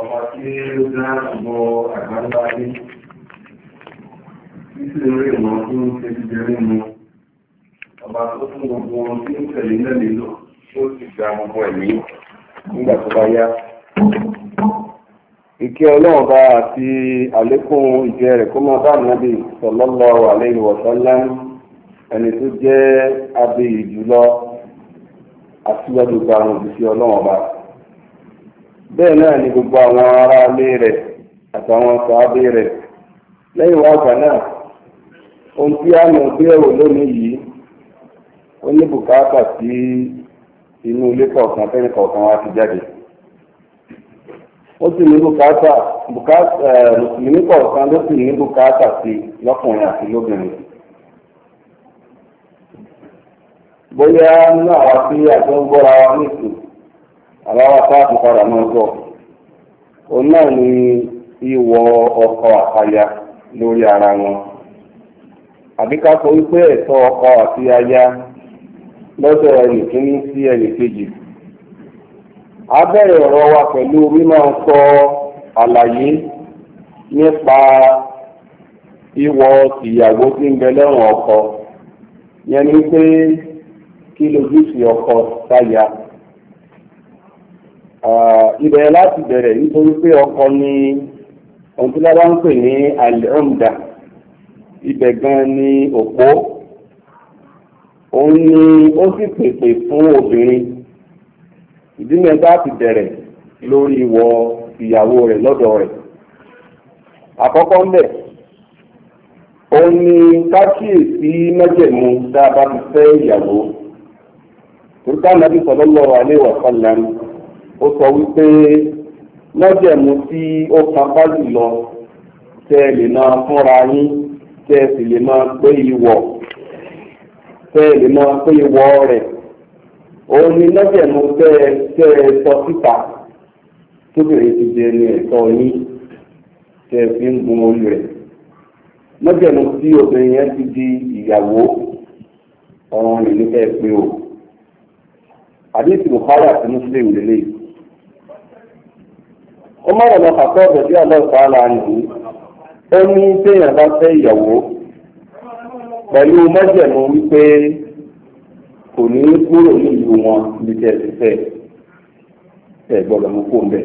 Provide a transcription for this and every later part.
ọba tí ó dá ọgbọ àgbáńlá ayé títí orí ìmọ̀ tó ń ṣe jíjẹrí mu ọba tó fún gbogbo ohun tí ń tẹ̀lé náà nílò ó sì gba gbogbo ẹ̀mí nígbà tó bá yá. Ìkẹ́ Ọlọ́run bá àti àlékún ìjẹ́ rẹ̀ kó máa bá Ànábì sallallahu alaihi wa sallam ẹni tó jẹ́ abiyì jùlọ aṣíwájú gba àwọn òbíṣẹ́ Ọlọ́run ọba. Bẹ́ẹ̀ náà ni gbogbo àwọn ará ilé rẹ̀ àtàwọn sàábé rẹ̀. Lẹ́yìn wá àgbà náà, ohun tí a mọ̀ gbé ẹ̀rọ lónìí yìí ó ní bùkátà sí inú ilé kọ̀ọ̀kan tẹ́lẹ̀ kọ̀ọ̀kan wá ti jáde. Ó sì ní bùkátà mùsùlùmí kọ̀ọ̀kan ló sì ní bùkátà sí lọ́kùnrin àti lóbìnrin. Bóyá nínú àwọn tí àjọ ń gbọ́ra wa nìsín àbáwá táàbù padà máa gbọ́ òun náà ni ìwọ ọkọ àtaya lórí ara wọn, àbí ká sọ wípé ẹ̀tọ́ ọkọ àti aya lọ́dọ̀ ẹnìkíní sí ẹnìkejì. A bẹ̀rẹ̀ ọ̀rọ̀ wa pẹ̀lú mímọ̀ sọ àlàyé nípa ìwọ tìyàwó tí ń bẹ lọ́rùn ọkọ, yẹn ni pé kí lójúṣe ọkọ sáya. Ibẹ̀ láti bẹ̀rẹ̀ nítorí pé ọkọ ni ohun tí lábá ń pè ní al-umda, ibẹ̀ gan ni òpó. Òun ni ó sì pèpè fún obìnrin. Ìdí mẹ́ta ti bẹ̀rẹ̀ lórí ìwọ ìyàwó rẹ̀ lọ́dọ̀ rẹ̀. Àkọ́kọ́ ń bẹ̀, òun ni kákíyèsí májẹ̀mú tá a bá ti fẹ́ ìyàwó. Tòótọ́ Ànábì sallallahu alaihi wa sallam ó sọ wípé májẹ̀mú tí ó kan bá jùlọ tẹ́ ẹ lè máa fúnra yín, tẹ́ ẹ sì lè máa pé ìwọ̀, tẹ́ ẹ lè máa pé ìwọ̀ rẹ̀. Òun ni májẹ̀mú tẹ́ ẹ sọ síta tóbìnrin ti jẹ ní ẹ̀tọ́ yín tẹ́ ẹ fi ń gun orí rẹ̀. Májẹ̀mú tí obìnrin yẹn ti di ìyàwó ọ̀ràn rẹ̀ ní kẹ́ ẹ pé o. Àdéhùn Bukhari àti Muslim lélẹ́yìí. Ó má wọ̀nà kàtọ́ ọ̀dọ̀ sí àlọ́ọ̀tà ara nìyí. Ó ní téèyàn bá fẹ́ ìyàwó pẹ̀lú májẹ̀mú wípé kò ní kúrò ní ìlú wọn bí tẹ́ ẹ ti fẹ́ ẹ gbọ́dọ̀ mú kó ń bẹ̀.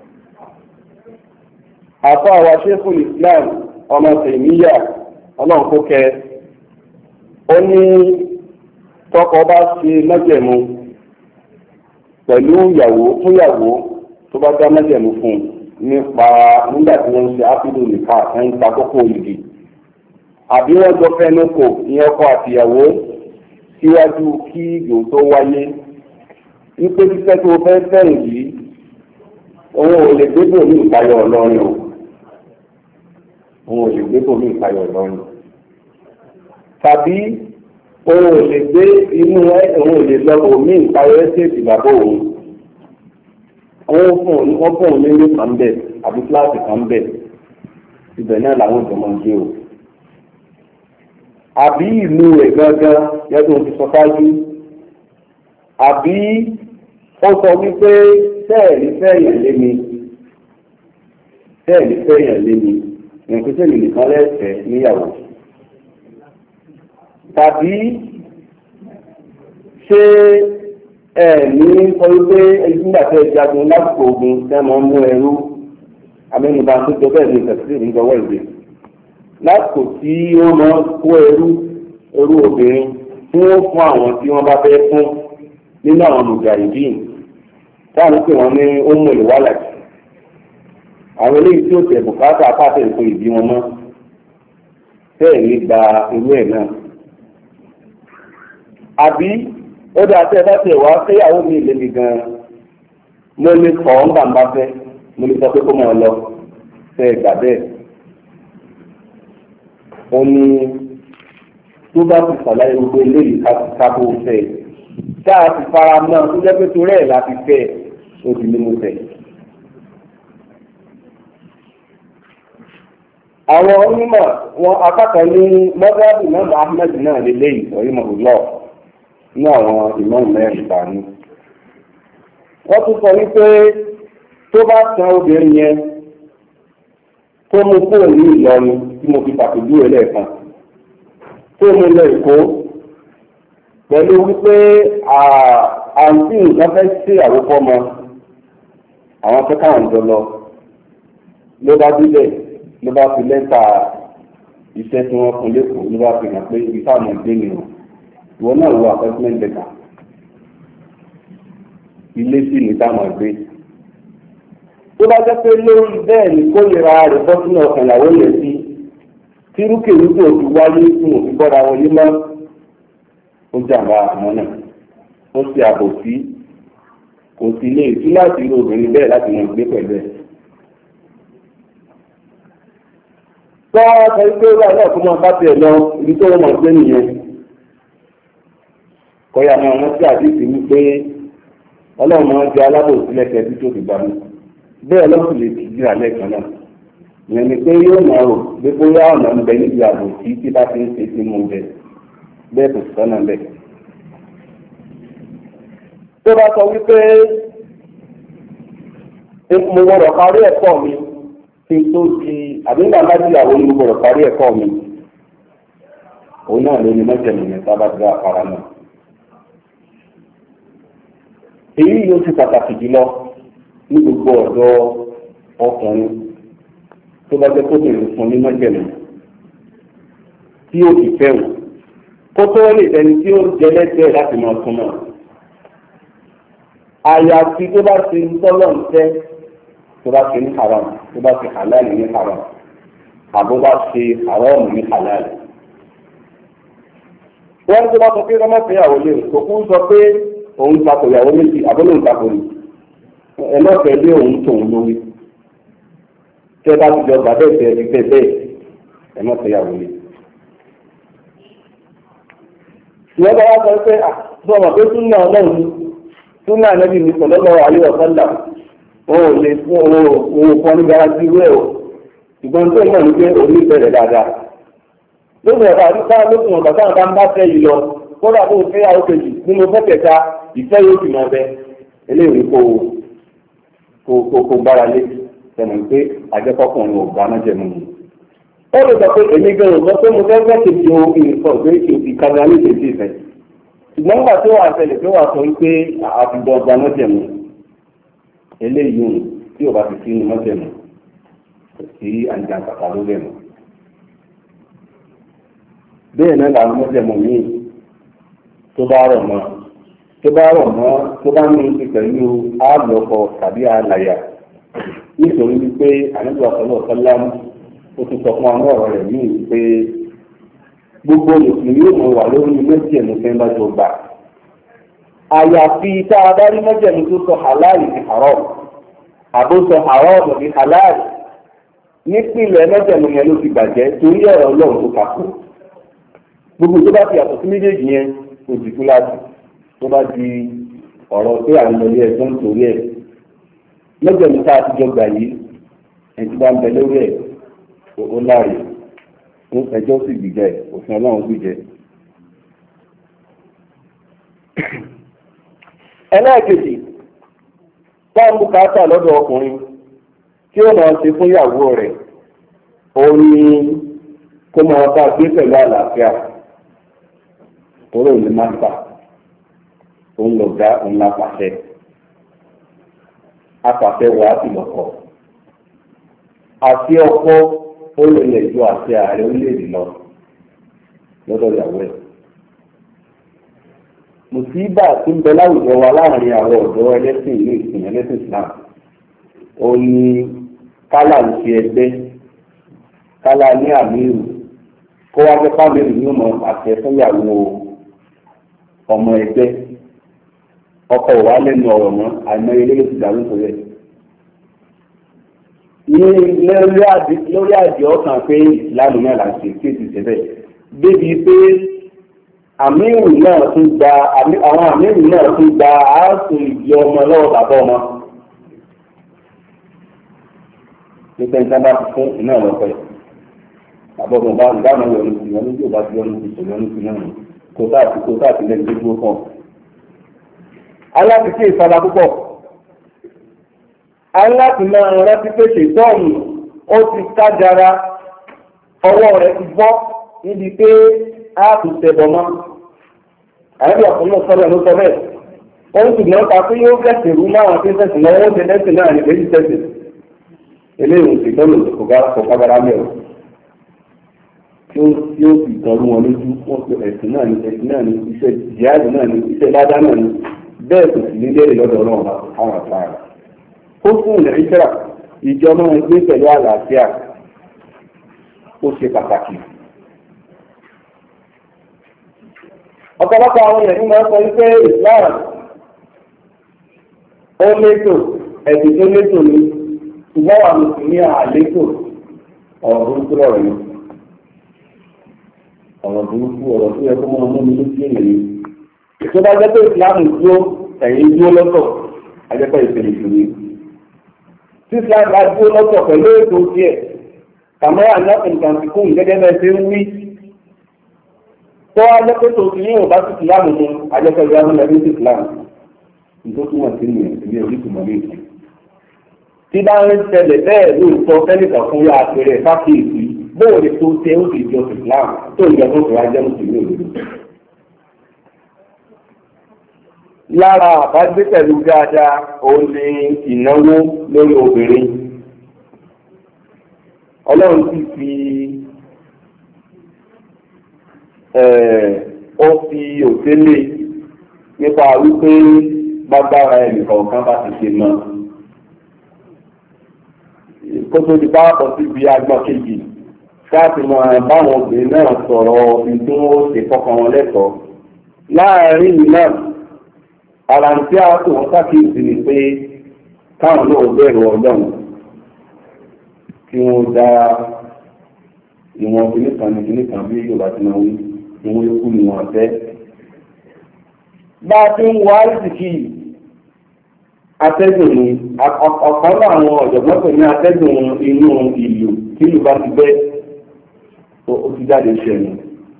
Àfọ àwa Sheikhul Islam ọmọ Tèmíyà ọlọ́run kó kẹ́ ó ní tọkọ bá ṣe májẹ̀mú pẹ̀lú ìyàwó fún ìyàwó tó bá dá májẹ̀mú fún nípa nígbà tí wọ́n ń ṣe ápílò nìka ẹ̀ ń ta kókó ìdì, àbí wọ́n jọ fẹ́nu kò ìyẹn ọkọ àtìyàwó síwájú kí ìgbò tó wáyé wípé títẹ́ tó fẹ́ fẹ́ràn yìí òun ò lè gbébò ní ìpayọ̀ ọlọ́run o, òun ò lè gbébò ní ìpayọ̀ ọlọ́run, tàbí òun ò lè gbé inú òun ò lè lọ òmí ìpayọ̀ ẹ́sẹ̀tì bàbá òun. Wọ́n fún òun nílé kan bẹ̀ àbí kíláàsì kan bẹ̀, ibẹ̀ náà làwọn ìjọba ń gbé o. Àbí ìlú rẹ̀ gángan yẹ́dùn ti sọ fájú, àbí ó sọ wípé sẹ́ẹ̀lì fẹ́yàn lé mi, sẹ́ẹ̀lì fẹ́yàn lé mi, ìrìnkúsẹ́ mi nìkan lẹ́sẹ̀ níyàwó. Tàbí ṣé ní sọ wípé nígbà tí ẹ jagun lásìkò ogun tẹ́ mọ́ mú ẹrú amẹ́nubá tó jọ bẹ́ẹ̀ ní ìtẹ̀sílẹ̀ níjọwọ́ ìwé lásìkò tí wọ́n máa kó ẹrú obìnrin tí wọ́n fún àwọn tí wọ́n bá fẹ́ fún nínú àwọn mùjàhídìn táwọn pè wọ́n ní Ummul Walad. Àwọn eléyìí tí ó tẹ̀ bùkátà apáṣẹ ìpín ìbí wọn mọ́ bẹ́ẹ̀ ní gba irú ẹ̀ náà. Àbí ó dáa tẹ́ ẹ bá tẹ̀ wá fẹ́yàwó mi lèmi gan-an mo lè kọ́ ọ́n bá ń bá fẹ́, mo lè sọ pé kó máa lọ fẹ́ ẹ gbà bẹ́ẹ̀. Ó ní tó bá ti sàlàyé gbogbo eléyìí kábó fẹ́ ẹ tá a ti fara mọ́ tó jẹ́ pé torí ẹ̀ láti fẹ́ ẹ ó ti ní mo fẹ́. Àwọn onímọ̀ wọn akẹ́kọ̀ọ́ ní mọ́gàbí náà Ahmed náà lélẹ́yìí ọ̀yìn mọ̀lúlọ́ọ̀ ní àwọn ìmọ̀ mẹ́rin ìbànú. Wọ́n tún sọ wípé tó bá san obìnrin yẹn tó mú kúrò ní Ìlọrin tí mo fi pàtàkì ẹlẹ́ẹ̀kan tó mú lọ Èkó pẹ̀lú wípé àǹtí nǹkan fẹ́ sí àwòkọ́ mọ àwọn tó káwọn jọ lọ ló bá débẹ̀ ló bá fi lẹ́tà iṣẹ́ tí wọ́n fún lẹ́kọ̀ọ́ ló bá fi hàn pé ibi táwọn ìgbé ni ìwọ náà wo appointment letter ilé sí ní táwọn ìgbé tó bá jẹ́ pé lórí bẹ́ẹ̀ ni kórìíra rẹ̀ bọ́ sínú ọkàn ìyàwó yẹn sí tí rúkèrúkè òfin wáyé fún òfin bọ́ra wọn yé mọ́ ó jàǹbá àmọ́ náà ó ṣe àbòsí kò sí lè tú láti rí obìnrin bẹ́ẹ̀ láti mọ̀ gbé pẹ̀lú ẹ̀. Tọ́wọ́ sọ pé ó wà náà kó máa bá tiẹ̀ lọ ibi tó wọ́n mọ̀ gbé nìyẹn. Kọ́yà máa wọ́n sí àdéhùn wípé ọlọ́run máa ń di alábòsí lẹ́kẹ̀ẹ́ tí tó fi gbà mí. Bẹ́ẹ̀ lọ́sùn lè ti jíra lẹ́ẹ̀kan náà. Ìyẹn ni pé yóò máa rò pé bóyá ọ̀nà ń bẹ níbi àbòsí tí bá ti ń ṣe sí mú bẹ. Bẹ́ẹ̀ kò sọ́nà bẹ́ẹ̀. Tó bá sọ wípé mo gbọ́dọ̀ parí ẹ̀kọ́ mi kí n tó di àbíńgbà lájìyàwó ni mo gbọ́dọ̀ parí ẹ̀kọ́ mi òun náà ló ní mọ́jẹ̀mú yẹn sábà gbé àpárá náà. Èyí yóò ti pàtàkì jùlọ ní gbogbo ọ̀dọ́ ọkùnrin tó bá jẹ́ kó tèrè fún ní mọ́jẹ̀mú tí ó fi fẹ́ràn kó tó lè dẹni tí ó jẹ lẹ́sẹ̀ láti máa túmọ̀. Àyàfi tó bá ti ń tọ́lọ̀ ń tẹ́ tó bá ti ní haram tó bá ti halal ní haram àbó bá ṣe haram ní halal. Wọ́n tó bá sọ pé ọmọ ìyàwó lè kó kún sọ pé òun takò ìyàwó méjì àbólò ń takò ní ẹlọ́fẹ̀ẹ́ lé òun tòun lórí. Tẹ́ bá ti jọ gbàdé ìfẹ́ ìfẹ́ bẹ́ẹ̀ ẹ̀mọ́ ìyàwó lè. Ìwọ́n bá wá sọ pé àtúntò pé súnà ọlọ́run súnà Ànábì ní sallallahu alaihi wasallam òun ò lè fún òun kan ní garanti rẹ̀ o ṣùgbọ́n tó mọ̀ ní pé òun ìbẹ̀rẹ̀ dáadáa. Lóògùn ẹ̀ka àdúgbò lóògùn ọ̀gá táwọn bá ń bá fẹ́ yìí lọ kódà tó ń fẹ́ àwọn kejì nínú fẹ́ kẹta ìfẹ́ yóò sì máa bẹ eléyìí kó gbára lé sẹ́nu pé àjẹkọ́kùnrin ò gbá náà jẹ̀mú mi. Ó lè sọ pé èmi gan-an sọ pé mo fẹ́ kejì ohun ìrìnkọ̀ pé ìkànnì alẹ́ ìdèjì ìfẹ́. Ṣùgbọ́n nígbà tó wà ṣẹlẹ̀ tó wà sọ wípé àfihàn ọgbà náà jẹ̀mú eléyìí tí ò bá ti sínú mọ́jẹ̀mú kò sí àjàǹkàkà ló lẹ́nu. Bẹ́ẹ̀ náà làwọn mọ́jẹ̀mú míì tó bá rọ̀ mọ́ tó bá ní ti pẹ̀lú àlọ́kọ tàbí àlàyà nítorí wípé àníbọ̀ ọ̀sán ọ̀sánlá ó tún sọ fún àwọn ọ̀rọ̀ rẹ̀ míì pé gbogbo mùsùlùmí yóò mọ̀ wà lórí mọ́jẹ̀mú fẹ́ bá jọ gbà. Àyàfi tá a bá rí mọ́jẹ̀mú tó sọ halali ní haram àbó sọ haram ní halali nípìnlẹ̀ mọ́jẹ̀mú yẹn ló ti bàjẹ́ torí ọ̀rọ̀ ọlọ́run tó kàkó. Gbogbo tó bá fi àtọ̀ sí méjèèjì yẹn kò sì kú láti tó bá di ọ̀rọ̀ pé àwọn ọmọ ilé ẹ̀gbọ́n nítorí ẹ̀ mọ́jẹ̀mú tá a ti jọ gbà yìí ẹ̀ ti bá ń bẹ lórí ẹ̀ ó láàyè fún ẹjọ́ sì gbìjẹ́ òfin ọlọ́run gbìjẹ́. Ẹlẹ́ẹ̀kejì táwọn bùkátà lọ́dọ̀ ọkùnrin tí ó máa ṣe fún ìyàwó rẹ̀ òun ni kó máa bá gbé pẹ̀lú àlàáfíà òun ní máta òun lọ̀gá òun lápàṣẹ apàṣẹ wà á sì lọ́kọ̀ àti ọkọ ó lè lè ju àṣẹ ààrẹ orílẹ̀-èdè lọ lọ́dọ̀ ìyàwó ẹ̀. Mùsíbà tí ń bẹ láwùjọ wa láàrin àwọn ọ̀dọ́ ẹlẹ́sìn ìlú ìsìn ẹlẹ́sìn Islam ó ní kálá ń ṣe ẹgbẹ́ kálá ní àmírù kó wá jẹ́ fámìlì ní ọmọ àṣẹ fúnyàwó ọmọ ẹgbẹ́ ọkọ ìwà lẹ́nu ọ̀rọ̀ mọ́ àìmọ́ ilé ló ti dàrú nítorí ẹ̀. Ní lórí àjọ ọkàn pé ìsìlámù náà là ń ṣe kí èsì ṣẹbẹ̀ débi pé àmírù náà tún gba àwọn àmírù náà tún gba àásù ìdí ọmọ lọ́wọ́ bàbá ọmọ. Nípa ìta bá ti fún iná ọ̀pẹ. Bàbá ọmọ bá ń dáná yọ ní ìwọ́n ní tí ò bá ti yọ ní ìṣòro ní ìṣòro náà kò táà ti lẹ́nu tó dúró kàn. Aláàbíkí ìfara púpọ̀. aláti máa rántí pé ṣètọ́ọ̀nù ó ti kájara ọwọ́ rẹ̀ ti bọ́ níbi pé a kò tẹ̀bọ̀ mọ́. àyẹ̀bí ọ̀pọ̀lọpọ̀ sọ́dọ̀ ló sọ bẹ́ẹ̀. wọ́n sì náà ta pé yóò fẹ̀sìn rú máa fi fẹ̀sìn náà wọ́n ti lẹ́sìn náà ní méjì tẹ̀sìn. eléyìí ṣètọ́ọ̀nù kò kábàrà mẹ́rọ. tí ó sì tọ́lú wọn lójú wọ́n pe ẹ̀sìn náà ní iṣẹ́ jihad náà ní iṣẹ́ ládá náà ní bẹ́ẹ̀ kò sì ní lérè lọ́dọ̀ ọlọ́run àwọn àfáàrà. ó fún ilẹ̀ ìṣẹ́ra ìjọba gbé pẹ̀lú àlàáfíà ó ṣe pàtàkì. ọ̀pọ̀lọpọ̀ àwọn èèyàn ní máa ń sọ wípé Islam ó létò ẹ̀sìn tó létò ní ṣùgbọ́n wà mùsùlùmí àlétò ọ̀rọ̀ burúkú lọ́rọ̀ yìí. ọ̀rọ̀ burúkú ọ̀rọ̀ tó yẹ kó máa mú mi lójú èèyàn yìí. ìjọba jẹ́ pé Islam dúró ẹ̀yìn dúró lọ́tọ̀ ajẹ́pẹ́ ìṣẹ̀lẹ̀ ìṣòro. tí Islam bá dúró lọ́tọ̀ pẹ̀lú ètò tiẹ̀ kàmẹ́rà náà nǹkan ti kún gẹ́gẹ́ bẹ́ẹ̀ ṣe ń wí. tó ajẹ́pẹ́ tó ti yín ò bá sí Islam mu ajẹ́pẹ́ ìyá ọmọ ẹbí sí Islam. nítorí túmọ̀ sí ní ilé oríṣìíríṣìí ní ìsìn. tí bá ń ṣẹlẹ̀ bẹ́ẹ̀ lóòótọ́ fẹ́nìkan fún yá àpẹẹrẹ fákìlì bóòlù tó ṣe ó sì jọ Islam tó ìjọ tó fi wá jẹ́ mùsùlùmí òdodo. lára àbágbé pẹ̀lú dáadáa òun ni ìnáwó lórí obìnrin. ọlọ́run sì fi ó fi òtélé nípa wípé gbágbára ẹnìkọ̀ọ̀kan bá ti ṣe mọ́. kó tó di báàpọ̀ síbi agbọ́n kejì káàtì máa báwọn obìnrin náà sọ̀rọ̀ ìdún ó ṣe fọkàn wọn lẹ́tọ̀ọ́. láàárín náà ara ń tí a tó wọn ṣàkíyèsí ni pé káwọn náà bẹ̀rù ọlọ́run kí wọ́n dá ìwọ̀n kìnnìkan bí Yorùbá ti máa wí ìwọ̀n ikú ni wọ́n fẹ́. bá a ti ń wá ìsìkì atẹ́gùn ni ọ̀kan náà àwọn ọ̀jọ̀gbọ́n pè ní atẹ́gùn inú ìlú tí ìlú bá ti bẹ́ ó ti jáde ṣẹ̀yìn.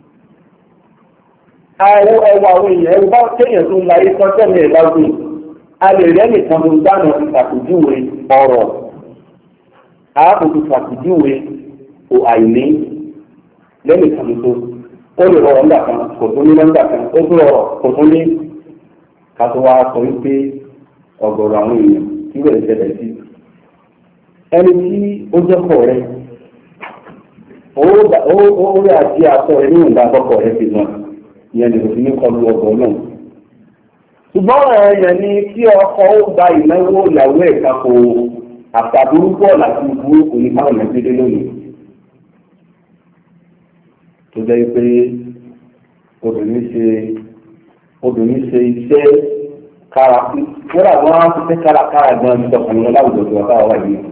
àwọn ẹwà àwọn èèyàn ẹwà bá kéèyàn tó ń la ayé tọ́jọ́ mi ẹ̀ lágùn a lè rẹ́ nìkan tó ń dáná ti ṣàpèjúwe ọ̀rọ̀ ààbò ti ṣàpèjúwe àìní lẹ́nìkan tó ó lè rọrọ̀ nígbà kan kò tó ní nígbà kan ó tún rọrọ̀ kò tó ní ká tó wá sọ wípé ọ̀gọ̀rọ̀ àwọn èèyàn tí wọ́n lè ṣẹlẹ̀ sí. ẹni tí ó jẹ́ kọ̀ rẹ̀ ó rí àti àtọ̀ rẹ̀ nínú ìgbà àkọ́kọ̀ rẹ̀ fi náà ìyẹn ni òfin ní kọlu ọgbọ̀n náà. ṣùgbọ́n ẹ̀yàn ni kí ọkọ ó gba ìnáwó ìyàwó ẹ̀ka kò àtàbúrúkú ọ̀là tí burúkú ní káwọn ẹ̀mí dédé lónìí. tó jẹ́ pé obìnrin ṣe iṣẹ́ kára wọ́n wọn á ti fẹ́ kárakára gan ní ọkùnrin wọn láwùjọ tó wà káwá wà yìí.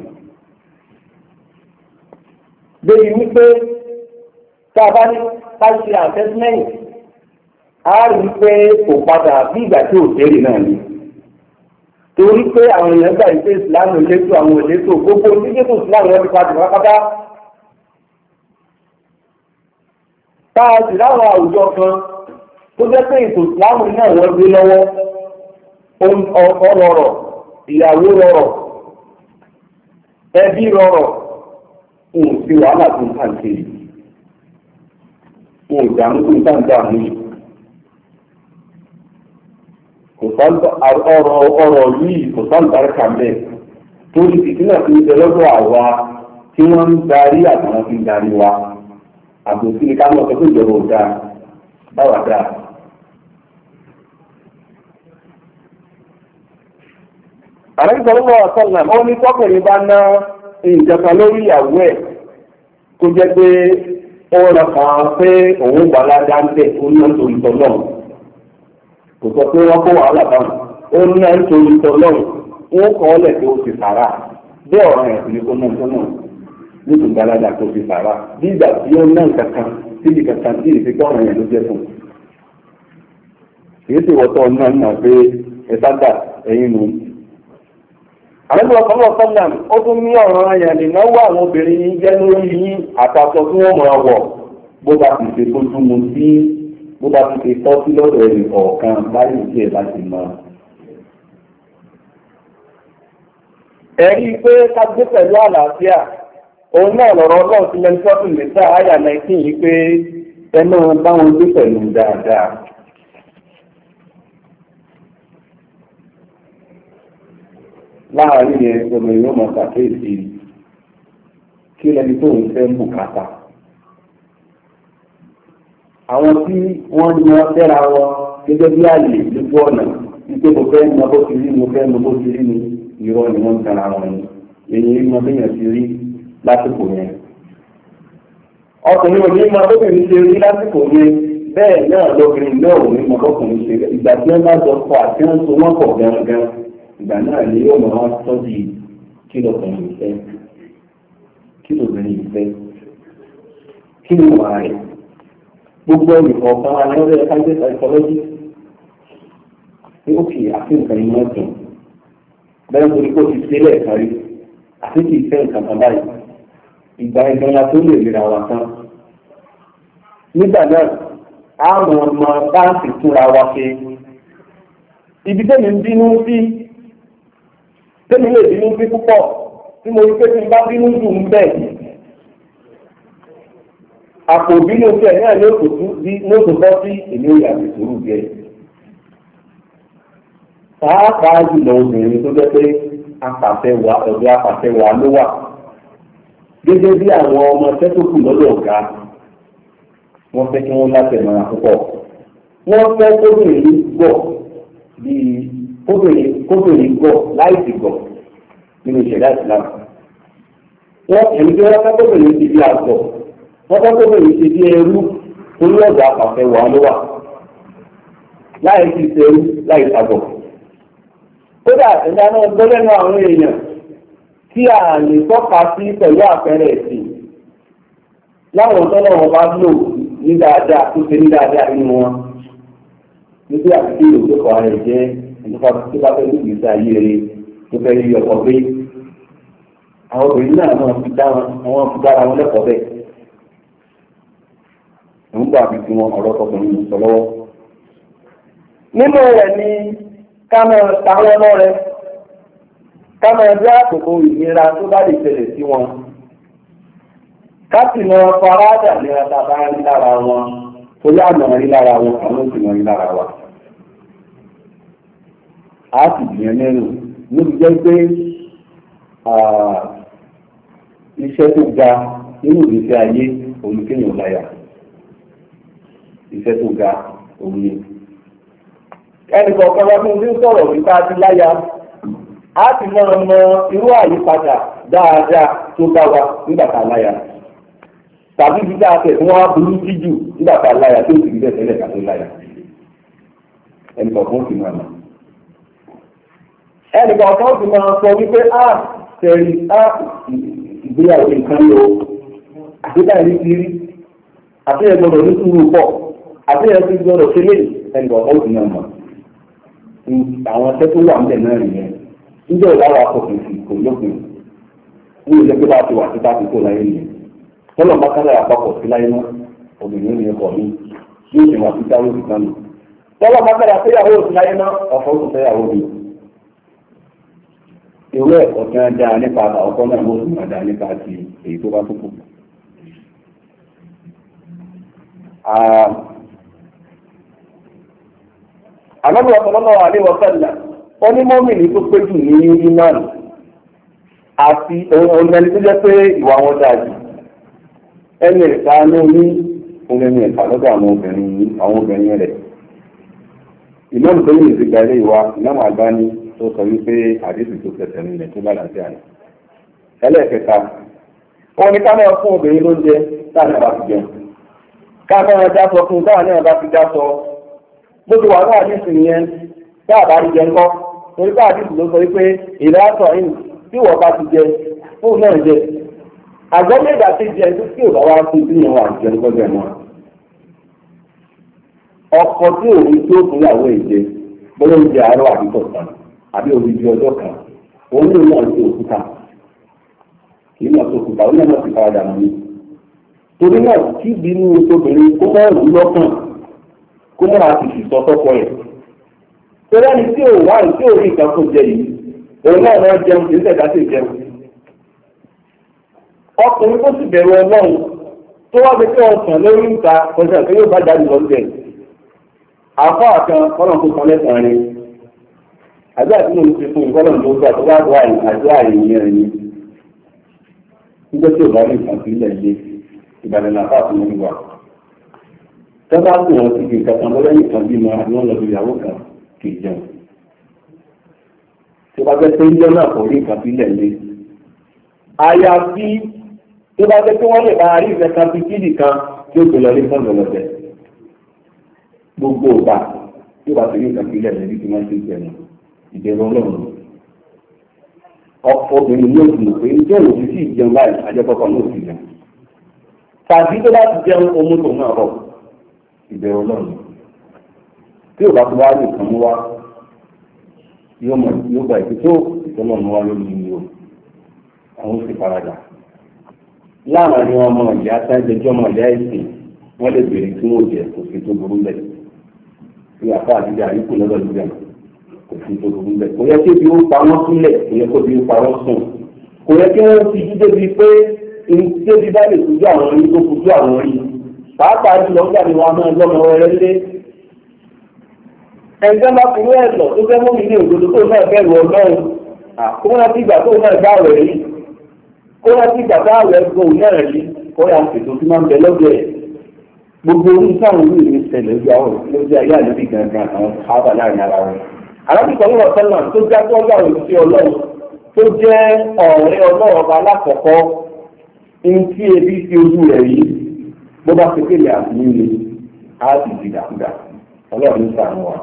débi wípé tá a bá ní ká ṣe assessment a rí pé kò padà bí ìgbà tí ò tẹ́lẹ̀ náà ni. torí pé àwọn èèyàn gbà ìpè ìsìlámù ìletò àwọn ìletò gbogbo onígbèsò ìsìlámù wọn ti padà pátápátá. tá a sì láwọn àwùjọ kan tó jẹ́ pé ètò ìsìlámù náà wọ́n gbé lọ́wọ́. ọkọ rọrọ̀ ìyàwó rọrọ̀ ẹbí rọrọ̀ òun sí wàhálà tó ń tàǹtì yìí òun ìdààmú tó ń tàǹtì àmú yìí ọ̀rọ̀ yìí kò sáǹtàríkà bẹ́ẹ̀ torí ìdílé tó ń bẹ lọ́dọ̀ àwa tí wọ́n ń darí àtàwọn tí ń darí wa àbòsí ni ká mọ̀ pé ìjọba ò dáa báwa dáa. àrẹ́sọ̀rọ̀ ọ̀sọ̀nà ó ní tọ́kùnrin bá ná ìjọba lórí ìyàwó ẹ̀ kó jẹ́ pé ó rọ kàn pé òun gbà ládá ń tẹ̀ ó ná nítorí tọ́lọ́run kò sọ pé wọ́n kó wàhálà bá ó ná nítorí tọ́lọ́run wọ́n kọ́ ọ́lẹ̀ tó ti sàrà bẹ́ẹ̀ ọ̀rọ̀ ẹ̀ sì ni kó ná tọ́lọ́run nítorí gbà ládá tó ti sàrà bí ìgbà tí ó ná kankan síbi kankan tí ìfikọ́ ọ̀rọ̀ yẹn ló jẹ́ fún kì í sì wọ́tọ̀ náà pé ẹ sábà ẹ̀yin nù. Àlejò ọ̀pọ̀lọpọ̀ sọ́nà ó tún ní ọ̀ràn ayàn ìnáwó àwọn obìnrin yín jẹ́ lórí yín àtàkọ tí wọ́n máa wọ̀ bó bá ti ṣe tó túmọ̀ sí bó bá ti ṣe tọ́ sí lọ́dọ̀ ẹnì kọ̀ọ̀kan báyìí tí ẹ bá ti mọ. ẹ̀rí pé ká gbé pẹ̀lú àlàáfíà òun náà lọ̀rọ̀ ọlọ́run ti lẹ́nu sọ́tù nìta àyà 19 yìí pé ẹnu báwọn gbé pẹ̀lú dáadáa. láàárín yẹn ọmọ ìlú ọmọ ṣàkíyèsí kí lẹni tó ń fẹ́ bùkátà. àwọn tí wọ́n ní wọ́n fẹ́ra wọn gẹ́gẹ́ bí àyè lójú ọ̀nà wípé mo fẹ́ mọ bó ti rí mo fẹ́ mọ bó ti rí ni irọ́ ni wọ́n ń tara wọn ni èyí mọ béèyàn ti rí lásìkò yẹn. ọkùnrin ò ní mọ bóbìnrin ṣe rí lásìkò yẹn bẹ́ẹ̀ náà lóbìnrin náà ò ní mọ bókùnrin ṣe rí ìgbà tí wọ́n bá jọ kọ àti wọ́n so wọ́n pọ̀ gangan ìgbà náà ni yóò máa tọ́jú kí lọkùnrin ìfẹ́ kí lóbìnrin ìfẹ́ kí ni wàá rẹ̀ gbogbo ìkọ̀ọ̀kan alẹ́rẹ́ kájẹ́ psychology ní òkè àti nǹkan inú ọ̀dùn bẹ́ẹ̀ nítorí kó ti sílẹ̀ kárí àti kì í fẹ́ nǹkan kan báyìí ìgbà ìgbàlá tó lè ríra wa tán nígbà náà àwọn ọmọ báńkì túnra wa ṣe ibi tẹ́mi ń bínú sí tẹ́mi lè bínú sí púpọ̀ tí mo rí pé tí n bá bínú dùn ń bẹ̀ àpò bínú sí ẹ̀ náà ní oṣù bọ́ sí èmi ò yàgbé sùúrù jẹ pàápàá jùlọ obìnrin tó jẹ́ pé apàṣẹwàá ọ̀dọ̀ apàṣẹwàá ló wà gẹ́gẹ́ bí àwọn ọmọ tẹ́tòkù lọ́dọ̀ ọ̀gá wọ́n fẹ́ kí wọ́n látẹ̀mọ́ra púpọ̀ wọ́n fẹ́ kóbìnrin gbọ̀ bíi kóbìnrin gbọ̀ láìsí gbọ̀ nínú ìṣẹ̀lẹ̀ ìsìlámù wọ́n ẹni tí wọ́n fẹ́ kóbìnrin ti di àgbọ̀ wọ́n fẹ́ kóbìnrin ti di ẹrú torí ọ̀gá apàṣẹwàá ló wà láì ti ṣe ẹrú láì sàgbọ̀. kódà ẹ̀dá náà gbọ́lẹ́nu àwọn èèyàn tí a lè tọ́ka sí pẹ̀lú àpẹẹrẹ ẹ̀sìn láwọn tọ́lọ́ wọn bá lò ní dáadáa tó ṣe ní dáadáa nínú wọn nítorí àti ìlú tó kọ́ ara ẹ̀ jẹ́ ìjọba tó bá fẹ́ lùgbì sí ayé rẹ̀ tó fẹ́ rí ọkọ̀ gbé àwọn obìnrin náà wọ́n fi dára wọn lẹ́kọ̀ọ́ bẹ́ẹ̀ ń gbà bí tí wọn ọ̀rọ̀ ọkùnrin sọ lọ́wọ́. nínú rẹ̀ ni kámẹ́rà táwọn ọmọ rẹ̀ kámẹ́rà bí àkókò ìnira tó bá lè ṣẹlẹ̀ sí wọn káàtì náà faradà ní ọ̀tá bá rí lára wọn torí àmọ̀ rí lára wọn àwọn òsì wọn rí lára wa. a sì gbìyànjú mẹ́rin níbi jẹ́ pé iṣẹ́ tó ga nínú ìgbésí ayé olùkéyàn láyà iṣẹ́ tó ga òun ni. ẹnì kọ̀ọ̀kan wá fún un ní sọ̀rọ̀ nípa ti láyà a ti máa mọ irú àyípadà dáadáa tó bá wa nígbà tá a láyà tàbí bí dáa tẹ̀ tí wọ́n á burú sí jù nígbà tá a láyà tó sì rí bẹ́ẹ̀ tẹ́lẹ̀ ká tó láyà ẹnì kọ̀ọ̀kan sì máa mọ̀. ẹnì kọ̀ọ̀kan sì máa sọ wípé tẹ̀rí ìgbéyàwó nǹkan lò àbíká ìrí ti rí àti ẹ̀ gbọ́dọ̀ ní sùúrù pọ̀ àti ẹ̀ ti gbọ́dọ̀ ṣe lé ẹnì kọ̀ọ̀kan sì máa mọ̀. àwọn ẹgbẹ́ tó wà níbẹ̀ náà nìyẹn níjẹ́ ìdáwà kọ̀ọ̀kan sì kò lópin ní ilé pé bá ti wà títà tó láyé nìyẹn tọ́lọ̀ bá kájà àpapọ̀ sí láyé náà obìnrin ní ẹ̀kọ́ mi yóò ṣe wà títà lóṣù kan nù tọ́lọ̀ bá kájà fẹ́yàwó sí láyé náà ọ̀fọ̀ tó fẹ́yàwó mi. irú ẹ̀kọ́ tí wọ́n dá nípa ọkọ náà ló sì máa dá nípa ti èyí tó bá tó kù. Ànábì sallallahu alaihi wa sallam wọ́n ní mọ́mìnì tó pé jù ní ìmáànì àti òun ẹni tó jẹ́ pé ìwà wọn dáa jù ẹni ẹ̀ka ní oní òun ẹni ẹ̀ka lọ́dọ̀ àwọn obìnrin rẹ̀. ìmáàmù tó yìí ti gba ilé ìwà ìmáàmù Albani tó sọ wípé àdéhùn tó fẹsẹ̀ nílẹ̀ tó bá láti àná. ẹlẹ́ẹ̀kẹta wọ́n ní ká máa fún obìnrin lóúnjẹ táwọn náà bá ti jẹun ká máa já sọ fún táwọn náà bá ti já sọ gbogbo wà ní àdísì yẹn tí àbá rí jẹ ńkọ́ torí pé àdísì ló sọ wípé ìlà àtọ̀ yìí tí wọ́n bá ti jẹ fóun náà jẹ àgbọ̀ méjì àti jẹ tí ò bá wá sí bí ìyẹn wà jẹ ńkọ́ bẹ́ẹ̀ mọ́. ọkọ tí òun tí ó fún ìyàwó ìjẹ bóyá oúnjẹ àárọ̀ àbíkọ̀ kan àbí odidi ọjọ́ kan òun ní ìlú àti òkúta kì í mọ̀ sí òkúta òun náà ti faradà mọ́ ni. torí náà kí ìbínú obìnrin kó mọ́ ìlú lọ́kàn kó mọ́ra ti sì sọ sọ́kọ ẹ̀. Tẹ́lẹ̀ ni tí ò wá tí ò rí nǹkan tó jẹ yìí òun náà máa jẹun kì í ṣẹ̀dá sí ìjẹun. ọkùnrin tó sì bẹ̀rù ọlọ́run tó wá pé kí ọ̀sán lórí ìta kọjá pé yóò bá jáde lọ bẹ̀. àfọ́ àkan kọ́nà tó kan lẹ́sàn-án ni àbí àti mo ti fún ìkọ́nà tó gbà tó bá wà àjọ àìyàn rẹ̀ ni. nígbà tí ò bá rí nǹkan sílẹ̀ lé ìbàdàn náà fáà fún mi wà. tọ́ba kò wọ́n ti fi nǹkan kan lọ́lẹ́ nìkan bí mo àti wọ́n lọ bí ìyàwó kan kì í jẹun. tó bá fẹ́ pé ń jẹ́ náà kò rí nǹkan sílẹ̀ lé. àyàfi tó bá fẹ́ pé wọ́n lè bá rí ìfẹ́ kan fi kídì kan tí ó gbé lọ ní fọ́ọ̀nù lọ́bẹ̀. gbogbo ọba tó bá fi rí nǹkan sílẹ̀ lé bí wọ́n ti ń jẹun ìbẹ̀rù ọlọ́run. ọ̀pọ̀ obìnrin yóò dùn pé ń jẹ́ òun sí ìjẹun láì àjẹpọ̀pọ̀ náà sì jẹun. tàbí tó bá ti jẹun omi tó náà rọ̀ ìbẹ̀rù ọlọ́run. tí ò bá tó wá lè kàn mú wá yóò gba ìpè tó ìtọ́nà mú wá lórí ìlú àwọn ó sì faradà. láàárín ọmọ ìyá sáńjẹjọ́ ọmọ ìyá ẹ̀sìn wọ́n lè béèrè tí wọ́n jẹ kò sí tó burú bẹ̀. bí àpá àdìjà àríkù lọ́dọ̀ lójà kò sí tó burú bẹ̀. kò yẹ kí ebi ó pa wọ́n sílẹ̀ kò yẹ kó ebi ó pa wọ́n sùn. kò yẹ kí wọ́n fi jíjẹ́ bíi pé ìdíjẹ́bí bá lè fojú àwọn orí tó fojú àwọn orí. pàápàá jùlọ nígbà tí wọ́n máa lọ́mọ rẹ̀ lé. ẹ̀ńtẹ́ bá fi wẹ́ ẹ̀lọ́ tó fẹ́ mú mi ní òdodo tó náà bẹ̀rù ọlọ́run. kó wọ́n ti gbà tó náà gbà rẹ̀ rí. kó wọ́n ti gbà tó àwẹ̀ gbòòrò náà rí. kó yà fètò tí máa ń bẹ lọ́dọ̀ ẹ̀. gbogbo orí táwọn ìlú ìlú ṣẹlẹ̀ lójú ayé àlébí gangan àwọn sábà láàrin ara wọn. alábìkọ́ ní ọ̀sán náà tó já tó ọgbà òṣìṣẹ́ ọlọ́run tó jẹ́ ọ̀rẹ́ ọlọ́run ọba alákọ̀ọ́kọ́ ní tí ebi fi ojú rẹ̀ rí bó bá fi kéde àfihàn ni á sì di dàkúdà ọlọ́run ń sàánú wa.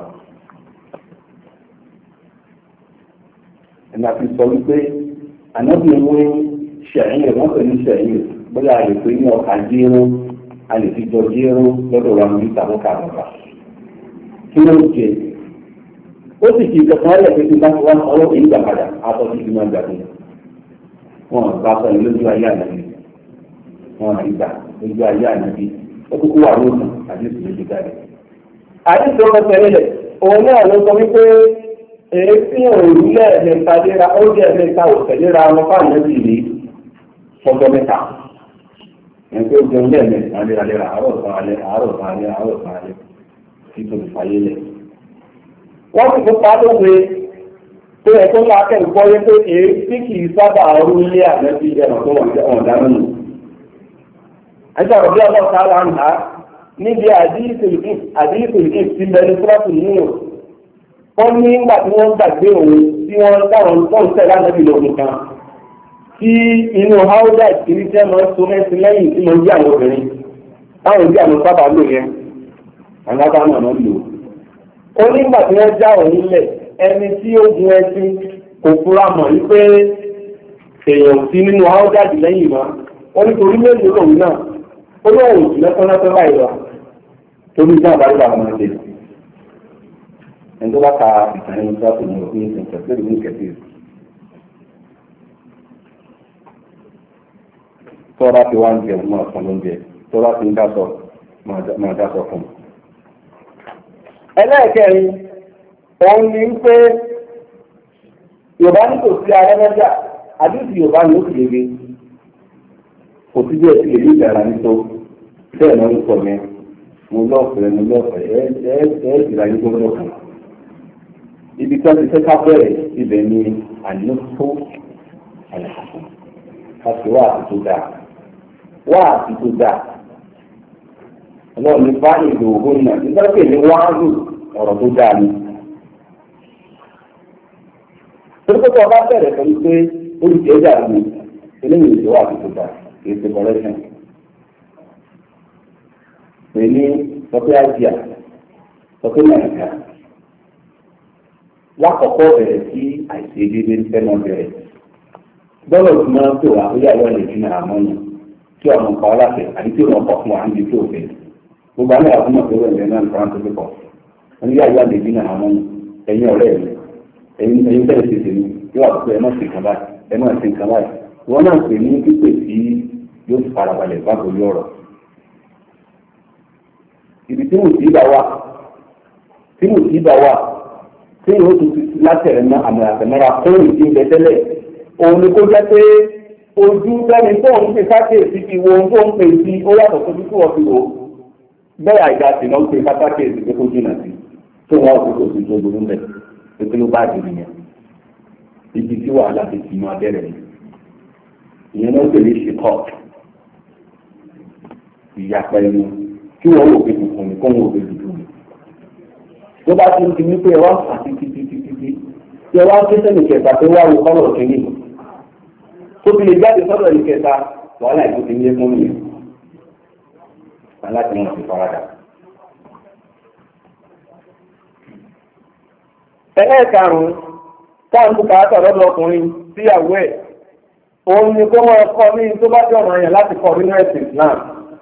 ẹ̀nà fi sọ wípé ànábì ń wé ṣẹ̀yìn rẹ̀ wọ́n pè ní ṣẹ̀yìn bóyá a lè pè ní ọkà jéró a lè fi jọ jéró lọ́dọ̀ wa ní ìtàwọn kàbàbà kí ló ń jẹ ó sì fi ìkẹsàn án lẹ̀ pé kí n bá ti wá ọwọ́ èyí gbà padà aṣọ tí kì í máa gbàgbé wọn bá sọ ní lójú ayé ànábì wọn àyíká lójú ayé ànábì ó kúkú wà lóògùn àdéhùn lójú jáde. àdéhùn ọkọ tẹ̀lé òun náà ló sọ wípé èéfín òrùlé ẹ̀mẹ́ta léra ó jẹ́ ẹ̀mẹ́ta òtẹ̀léra wọn fáwọn ẹbí rí fọjọ́ mẹ́ta. ẹ̀ńpẹ́ òjòun lẹ́ẹ̀mẹ́ta léraléra àárọ̀ kan alẹ́ àárọ̀ kan alẹ́ àárọ̀ kan alẹ́ kí tó fi fàyè lẹ̀. wọ́n sì tún pa lówe pé ẹ̀kọ́ ńlá akẹ́kọ̀ọ́ yẹ pé èéfín kì í sábà rú ilé àmẹ́bí ẹ̀rọ tó wọ̀n dáná nù. àjọyọ̀ bí ọlọ́ọ̀ta wà ń ha níbi àdíyìsì ti bẹ̀rẹ̀ fúlọ́ọ̀tù nínú wọ́n ní nígbà tí wọ́n gbàgbé òun tí wọ́n dáwọn tó ń tẹ̀lé ànábì lòun kan tí inú haúdà ìkíní jẹ́ máa ń so mẹ́sì lẹ́yìn tí mo ń jí àwọn obìnrin táwọn ìdí àwọn sábà lò yẹn àwọn sábà náà lò. ó ní nígbà tí wọ́n já òun lẹ̀ ẹni tí ó gun ẹṣin kò fura mọ̀ wípé èèyàn sí nínú haúdà jù lẹ́yìn mọ́ wọ́n nítorí mélòó lòun náà ó lóun ò sí lọ́sọ́lọ́sọ́ báyìí lọ torí ìjà àbáyé àwọn ọmọdé ẹni tó bá ka ìtàn ẹni tó bá tó ní òfin ìsìn kẹsìlẹ̀ ní kẹsìlẹ̀ tó bá ti wá ń jẹun máa fún lóúnjẹ tó bá ti ń dáṣọ máa dáṣọ fún un. ẹlẹ́ẹ̀kẹrin òun ni pé Yorùbá ní kò sí arẹ́mẹ́jà àdúgbò Yorùbá ní ó sì lége kò sí bí ẹ̀sìn èyí ìdára ní tó bẹ́ẹ̀ náà ń sọ yẹn mo lọ́ọ̀fẹ́ ìdíra yín gbọ́dọ̀ kan. ibi tí wọ́n ti fẹ́ ká bẹ̀rẹ̀ ibẹ̀ ni àníkó àlàkùn káṣí wá àti tó dáa wá àti tó dáa ọlọ́run ní bá ìlú òhún náà nígbà pé ní wáárù ọ̀rọ̀ tó dáa ni. torí pé tí wọ́n bá bẹ̀rẹ̀ pẹ̀lú pé olùkẹ́ ẹ̀dá mi eléyìí ìṣe wá àti tó dáa kì í ṣe correction. pè ní sọpẹ́ àjíà sọpẹ́ nàìjíríà lákọ̀ọ́kọ́ bẹ̀rẹ̀ sí àìṣedéédé fẹ́nà bẹ̀rẹ̀. bọ́lọ̀ tí wọ́n ń pè wá ó yà wọ́n lè fi náà mọ́nà tí ọmọ kan láti àti tí ọmọ kan fún wa níbi tí ò fẹ́. gbogbo àwọn àwọn ọmọ tó wẹ̀ lẹ́nu náà nǹkan tó pọ̀ wọ́n yà wọ́n lè fi náà mọ́nà ẹ̀yin ọ̀rẹ́ mi ẹ̀yin bẹ́ẹ̀ ṣe tèmi yóò wà pé ẹ má ṣe nǹkan báyìí ẹ má ṣe nǹkan báyìí wọ́n náà pè ní pípè tí yóò ti farabalẹ̀ bá borí ọ̀rọ̀. ibi tí mo ti bá wà tí yóò tún ti látẹ̀rẹ̀ náà àmì àtẹ̀mọ́ra fún ìdí ń bẹ tẹ́lẹ̀ òun ni kó jẹ́ pé ojú tẹ́ni tó ń pè sákèésí ti wo ohun tó ń pè sí ó yàtọ̀ tó dúkú ọ̀fi wò bẹ́ẹ̀ àìdá sì náà ń pè sákèésí pé kó jìnà sí tó wọn kò tó sí tó burú mẹ́ pé ló bá dì nìyẹn ibi tí wàhálà ti ti máa bẹ̀rẹ̀ ìyẹn náà pè ní ṣìkọ́ ìyàpẹ̀ ẹnu kí wọ́n wò pé tuntun ni kó wọ́n wò pé tuntun ni tó bá ti ń di wípé ẹ wá àti títí tí ẹ wá ń ké sẹ́nu kẹta tó wá wo kọ́lọ̀ kínní tó fi lè jáde sọ́dọ̀ ní kẹta wàhálà ìlú ti ń lé fún mi aláti wọn ti farada. ẹlẹ́ẹ̀karùn-ún táwọn bùkátà lọ́dọ̀ ọkùnrin síyàwó ẹ̀ òun ni kó máa kọ́ ní tó bá jẹ́ ọ̀ràn yẹn láti kọ́ nínú ẹ̀sìn Islam.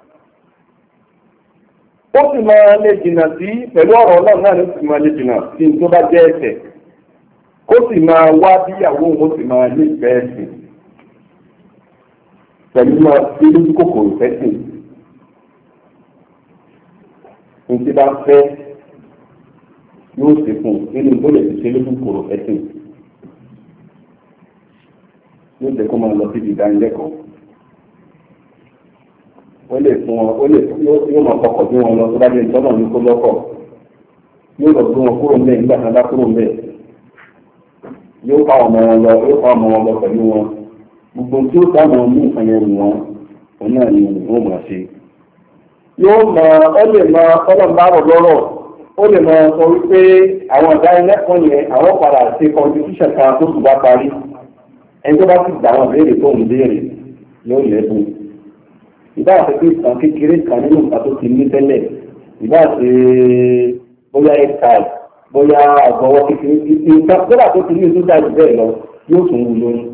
ó sì máa lè jìnnà sí pẹ̀lú ọ̀rọ̀ náà náà ló sì máa lè jìnnà sí tó bá jẹ́ ẹ̀ṣẹ̀ kó sì máa wá bí ìyàwó òun ó sì máa lè fẹ́ ẹ̀sìn pẹ̀lú máa fi lójú kòkòrò fẹ́sìn ní tí bá fẹ́ yóò ṣe fún nínú ìbólẹ̀ ti ṣe lójú kòkòrò fẹ́sìn yóò jẹ́ kó máa lọ síbi ìdánilẹ́kọ̀ọ́ ó lè fún wọn yóò máa kọkọ̀ bí wọn lọ tó bá dé ìtọ́nà ní kó lọ́kọ̀ yóò lọ gbé wọn kúrò ńbẹ̀ nígbà tí wọn bá kúrò ńbẹ̀ yóò pa ọmọ wọn lọ pẹ̀lú wọn gbogbo tí ó sáwọn mú nǹkan yẹn rù wọn òun náà ni wọn máa ṣe. yóò máa ó lè máa ọlọ́mbàrọ̀ lọ́rọ̀ ó lè máa sọ wípé àwọn ìdánilẹ́kọ̀ọ́ yẹn àwọn padà ṣe competition kan tó tù bá parí ẹni tó bá sì gbà wọn béèrè tó ń béèrè yóò lẹ́bùn. ìbá àti pé ìtàn kékeré kan nínú nǹkan tó ti ní tẹ́lẹ̀ ìbá àti bóyá ẹ̀ka bóyá àgbọ̀wọ́ kékeré nǹkan tó ti ní ìtújà jù bẹ́ẹ̀ lọ yóò tún wù lóyún.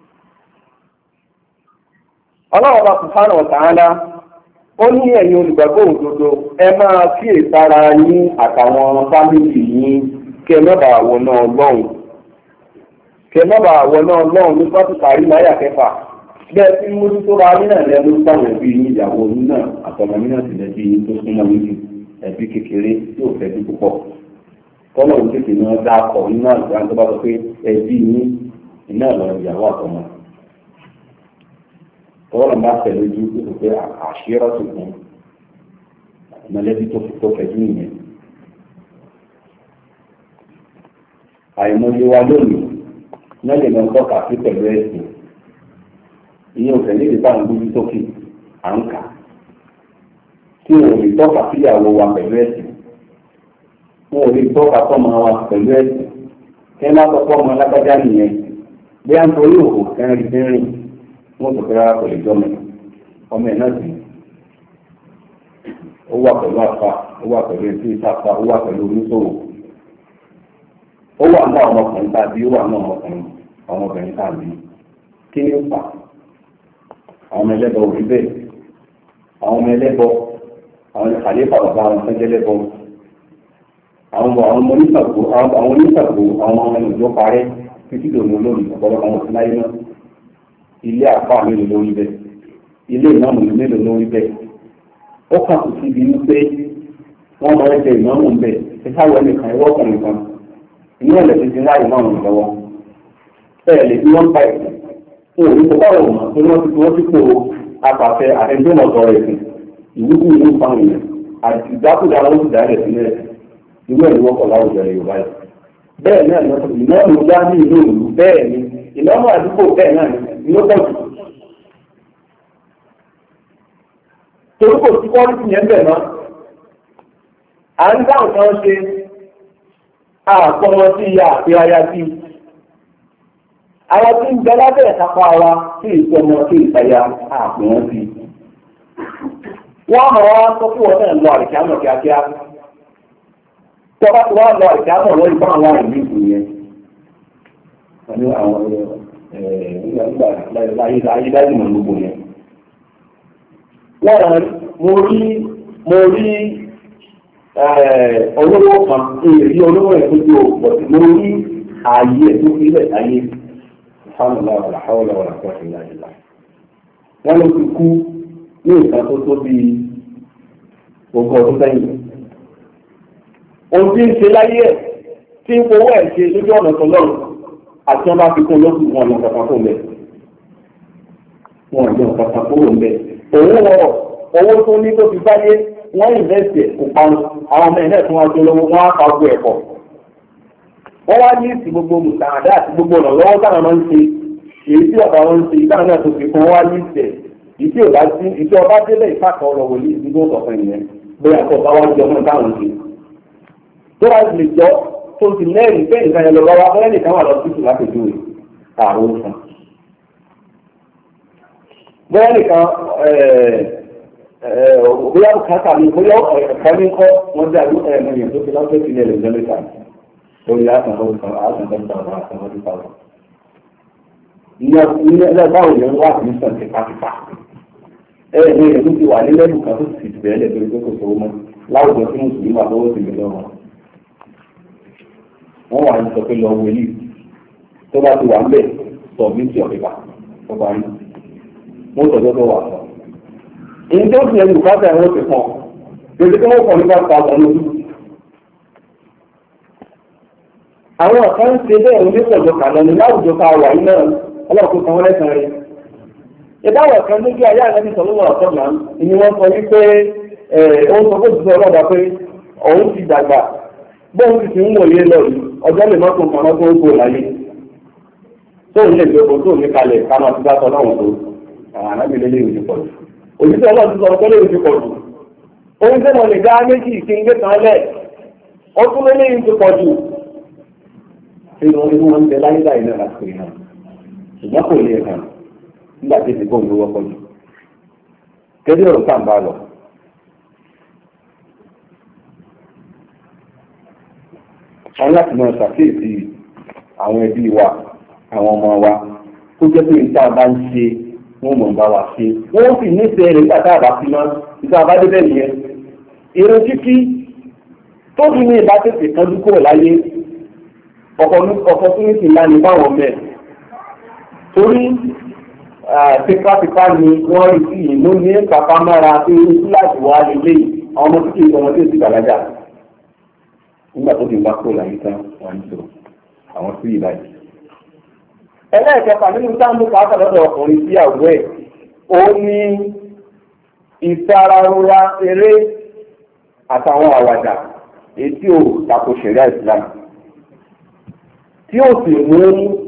Ọlọ́run bá Subhanahu wa Ta'ala ó ní ẹ̀yin olùgbàgbọ́ òdodo ẹ máa kíyèsára yín àtàwọn fámìlì yín kí ẹ má bàa wọná Ọlọ́run ní pátìkàrí náírà kẹfà bẹ́ẹ̀ tí mo ní tó ra yín náà lẹ́nu sáwọn ẹbí yín ìyàwó yín náà àtọmọ yín náà sì lẹ́bí yín tó súnmọ́ yín jù ẹbí kékeré tí ò fẹ́ bí púpọ̀ kọ́lọ̀ ń tètè náà dá akọ nínú àgbà tó bá sọ pé ẹbí yín iná lọ ìyàwó àtọmọ tọ́wọ́n bá tẹ̀lé ojú tó pé àṣírọ́ tó kún mọ̀lẹ́bí tó fẹ̀jú nìyẹn. àìmọye wa lónìí náà lè mọ tọ́ka sí pẹ̀lú ẹ̀sìn ìyẹn ò tẹ̀lé ìdíbà ń gbójú sókè à ń kà tí wọn ò lè tọ́ka síyàwó wa pẹ̀lú ẹ̀sìn wọn ò lè tọ́ka sọ́mọ wa pẹ̀lú ẹ̀sìn kẹ́ má sọ fọ́mọ alágbájá nìyẹn bí a ń torí òkò kẹrin rìn wọ́n tó fẹ́ra pẹ̀lú ìjọba ọmọ ẹ̀ náà sì ó wà pẹ̀lú àfa ó wà pẹ̀lú etí ìtàfà ó wà pẹ̀lú oníṣòwò ó wà ní àwọn ọmọkùnrin tàbí ó wà ní ọmọbìnrin tàbí kí ni ó fà àwọn ọmọ ẹlẹ́bọ ò rí bẹ́ẹ̀ àwọn ọmọ ẹlẹ́bọ àwọn àléfà bàbá wọn fẹ́ jẹ́lẹ́bọ àwọn oníṣàgbò àwọn ọmọ ìjọ parẹ́ títí dòní olórí ọ̀pọ̀lọpọ̀ àwọn òfin láyé náà ilé àpá mélòó lórí bẹ́ẹ̀ ilé ìmáàmù mélòó lórí bẹ́ẹ̀ ó kàn kù síbi wípé wọ́n máa ń jẹ ìmáàmù bẹ́ẹ̀ ẹ káwọ́ ẹnìkan ẹwọ́ ọkùnrin kan inú ẹ̀lẹ́ ti ti láì máàmù lọ́wọ́ bẹ́ẹ̀ lè fi wọ́n pa ẹ̀sìn fún òní tó báwọ̀ mọ̀ tó wọ́n ti kó apàṣẹ àtẹnudọ́mọ̀tọ́ rẹ̀ sìn ìwúkú ìlú fáwọn èèyàn àti ìdákùdá wọn ti dá rẹ̀ sílẹ̀ irú ẹ̀ ní wọ́pọ̀ láwùjọ Yorùbá yìí bẹ́ẹ̀ náà ni ìnáwó dá ní ìlú ìlú bẹ́ẹ̀ ni ìnáwó àdúgbò bẹ́ẹ̀ náà ni ló pọ̀ jù. torí kò sí kọ́ọ̀lù yẹn bẹ̀ mọ́ à ń dáhùn kan ṣe àpọ̀mọ́ sí ìyá àti aya sí àwọn tí ń bẹ lábẹ́ ìkápá wa sí ìsọmọ sí ìtayà àpọ̀mọ́ sí. wọ́n mọ̀ wá sọ fún wọn náà lọ àrìkámọ̀ kíákíá tọ́ba tí wọ́n lọ àrìkámọ̀ wọ́n ìbá àwọn àìní ìlú yẹn. wọ́n ní àwọn nígbà láyé dájú mọ̀ gbogbo yẹn. wọ́n mo rí olówó kan èrí olówó ẹ̀ tó tó pọ̀ mo rí ààyè ẹ̀ tó fi ilẹ̀ láyé ìfàmùlá wàlà háwọ́lá wàlà kọ́ọ̀tù ìlàjìlá. wọ́n ló ti kú ní nǹkan tó tó bí ogún ọdún sẹ́yìn. ohun tí ń ṣe láyé ẹ̀ tí ń fowó ẹ̀ ṣe lójú ọ̀nà tó lọ́rùn àti wọn bá fi kún lóṣù wọn ní kankan fún bẹ́ẹ̀ wọn ní kankan fún bẹ́ẹ̀ òun wọ owó tó ní tó fi báyé wọ́n ìnvẹ́sì kò parun àwọn ọmọ ẹ̀ náà tún wá tó lówó wọ́n á pa gbogbo ẹ̀kọ́ wọ́n wá ní ìsìn gbogbo mùsàládà àti gbogbo ọ̀nà lọ́wọ́ táwọn máa ń ṣe èyí tí ọba wọn ń ṣe táwọn náà tó fi kún wá ní ìsẹ̀ ìdí ọba délẹ̀ ìfàkọ̀ ọ̀rọ̀ wòlíì ìdígbò ọ̀sán ìyẹn bóyá kó ọba wá jọ mọ́ táwọn ṣe tó wá lè jọ tó ti lẹ́rìí bẹ́ẹ̀ nìkan yẹn lọ́wọ́ wá bẹ́ẹ̀ nìkan wà lọ sí ìtura pẹ̀lú ààrùn fún bóyá nìkan bóyá bùkátà mi bóyá ẹ̀kọ́ ní kọ́ wọ́n dé àdúgbò ẹ̀mọ yẹn tó fi lọ́sẹ̀ sílẹ̀ lè jẹ́ mẹ́ta lórí àtàkùn ní báwo yẹn wà ní sàn tipátipá ní ẹ̀dùn ti wà ní lẹ́bù kan tó sì ti bẹ̀rẹ̀ lẹ́bẹ̀rẹ̀ tó kò sówó mọ́ láwùjọ tí mùsùlùmí wà lọ́wọ́ sí ìgbẹ́lẹ́ wọn. wọ́n wà ní sọ pé lọ wọlé tó bá ti wà ń bẹ̀ sọ bí ti ọ̀pẹ̀pà tó bá rí wọ́n tọ́jọ́ tó wà sọ. èyí tó fi ẹnu bùkátà ẹ̀rọ ti pọ̀ gbèsè tó wọ́n pọ̀ nípa ta ọ̀pọ̀ lójú. àwọn kan ṣe bẹ́ẹ̀ onípọ̀jọ kàlọ́ ní láwùjọ ká wà ní náà ọlọ́run kan wọ́n lẹ́sàn rẹ̀. ìdáwọ̀ kan lójú ayé àlẹ́bí sọ̀rọ̀ ọ̀sọ̀gbà ni wọ́n sọ wípé òun sọ fún ìṣẹ́ ọlọ́dà pé òun ti dàgbà bóun ti ti ń wòye lọ yìí ọjọ́ lè mọ́tò nǹkan tó ń kó láyé. tóun lè gbé kótó ní kalẹ̀ ká máa ti bá sọ lọ́wọ́ tó àwọn ànábìlẹ̀ lè ti pọ̀ jù. òṣìṣẹ́ ọlọ́run ti sọ pé lè ti pọ̀ jù. orin tẹ́lẹ̀ lè dá méjì kí n gbé kan lẹ̀ ó tún lé lẹ́yìn ti pọ̀ jù. wọn ń bẹ láyé láyé náà láti pè náà ṣùgbọ́n kò lè hàn nígbà tí ìsìnkú òun ló wọ́pọ̀ jù kẹ́dí ọ̀rọ̀ tá à ń bá lọ. wọ́n láti máa ṣàkíyèsí àwọn ẹbí wa àwọn ọmọ wa tó jẹ́ pé ìta bá ń ṣe wọ́n mọ̀ bá wa ṣe wọ́n sì nífẹ̀ẹ́ rẹ̀ nígbà tá a bá fi mọ́ ìta bá débẹ̀ nìyẹn. irun kíkí tóbi ní ìbá tètè kánjú kúrò láyé opportunity ńlá ní báwọn mẹ́ torí tipátipá ni wọ́n rí sí ìlú ní pàpá mára pé láti wá lélẹ̀ àwọn ọmọ títí ìfọmọ tí ó ti bàlágà nígbà tó ti bá kó láyé tán wọ́n ń sọ àwọn sí ìbàdí. ẹlẹ́ẹ̀kẹfà nínú sáàmù káàkà lọ́dọ̀ ọkùnrin sí àwọ̀ ẹ̀ ó ní ìfararora eré àtàwọn àwàdà èyí tí ò tako ṣẹ̀ríà Islam tí ó sì mú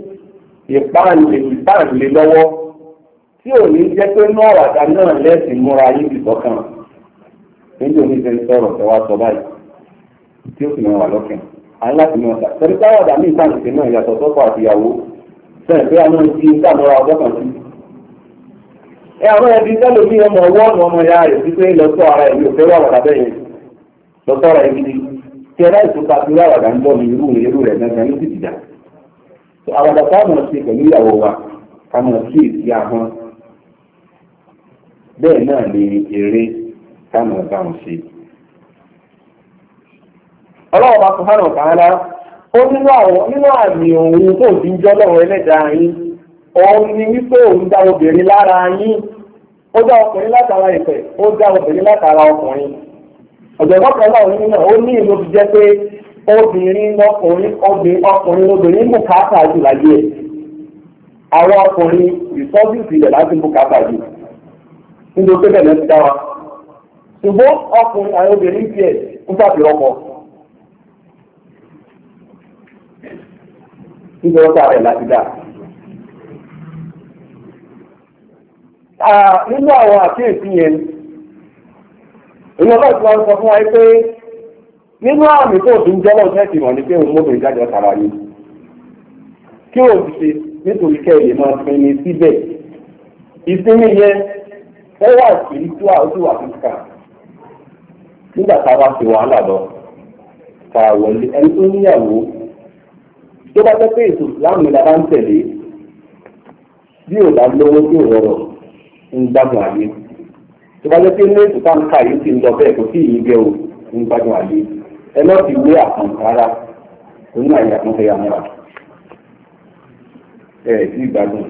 ìpáǹlé lọ́wọ́ tí ò ní jẹ́ pé ní àwàdà náà lẹ́sìn múra yín ìtọ́kàn níjẹ́ oníṣẹ́ sọ̀rọ̀ tẹ́wà sọ báyìí tí ó sì máa wà lọ́kàn àwọn láti mọ̀ ọ́ta torí táwàdà ní ìpáǹlé náà yàtọ̀ sọ́kọ àtìyàwó sẹ́yìn pé àwọn ti ń dàmọ́ra ọjọ́ kan sí. àwọn ẹbí tẹ́lẹ̀ bí ọmọ ọwọ́ ọ̀nà ọmọ ya rẹ̀ sí pé lọ́sọ̀ ara ẹ̀mí ò fẹ́ wà wàdà bẹ́ẹ̀ yẹn lọ́sọ̀ ara ẹ̀mí ni tí ẹ̀rá ìfúnpa ti wà wàdà ń bọ̀ ní irú rẹ̀ gangan ní tìtìjà. àwàdà táwọn ṣe pẹ̀lú ìyàwó wa káwọn sí èsì ahọ́n bẹ́ẹ̀ náà ni eré káwọn bá wọn ṣe. ọlọ́wọ́ bá sọ fáwọn kàálá ó nínú àmì òun tó ti ń jọ́ lọ́wọ́ ẹlẹ́dàá yín òun ni wípé òun dá obìnrin lára yín ó dá ọkùnrin látara ìfẹ́ ó dá obìnrin látara ọkùnrin ọ̀jọ̀gbọ́n kan náà nínú náà ó ní ìlú ti jẹ́ pé obìnrin obìnrin mú káàkà jù láyé ẹ̀ àwọn ọkùnrin ìsọ́bìsì rẹ̀ láti mú káàkà jù nítorí pé bẹ̀rẹ̀ ti dá wa ṣùgbọ́n ọkùnrin àwọn obìnrin tiẹ̀ ń tàbí ọkọ nítorí ọkọ rẹ̀ láti dá. nínú àwọn àkíyèsí yẹn èyí ọlọ́ọ̀tí wọn sọ fún wa pé nínú àmì tó ti ń jẹ́ lọ́wọ́ tẹ́sí wọn ni pé òun mọ́bìnrin jáde ọ̀tara ni kí o ti ṣe nítorí kẹ́lẹ̀ máa fi ní síbẹ̀ ìsinmi yẹn ó wà sí tí wà fífà nígbà tá a bá ṣe wàhálà lọ ta wọlé ẹni tó níyàwó tó bá jẹ́ pé ètò láwọn ìlà bá ń tẹ̀lé bí ò bá lówó tí ò rọrọ̀ ń gbádùn àyè tó bá jẹ́ pé ní ètò tá ń kà yìí ti ń lọ bẹ́ẹ̀ kò sí ìyígẹ́ o ń gbádùn àyè ẹ lọ́ọ́ fi wé àkàǹkà rárá oní àyè àkàǹkà yà mọ́ra sí ìgbádùn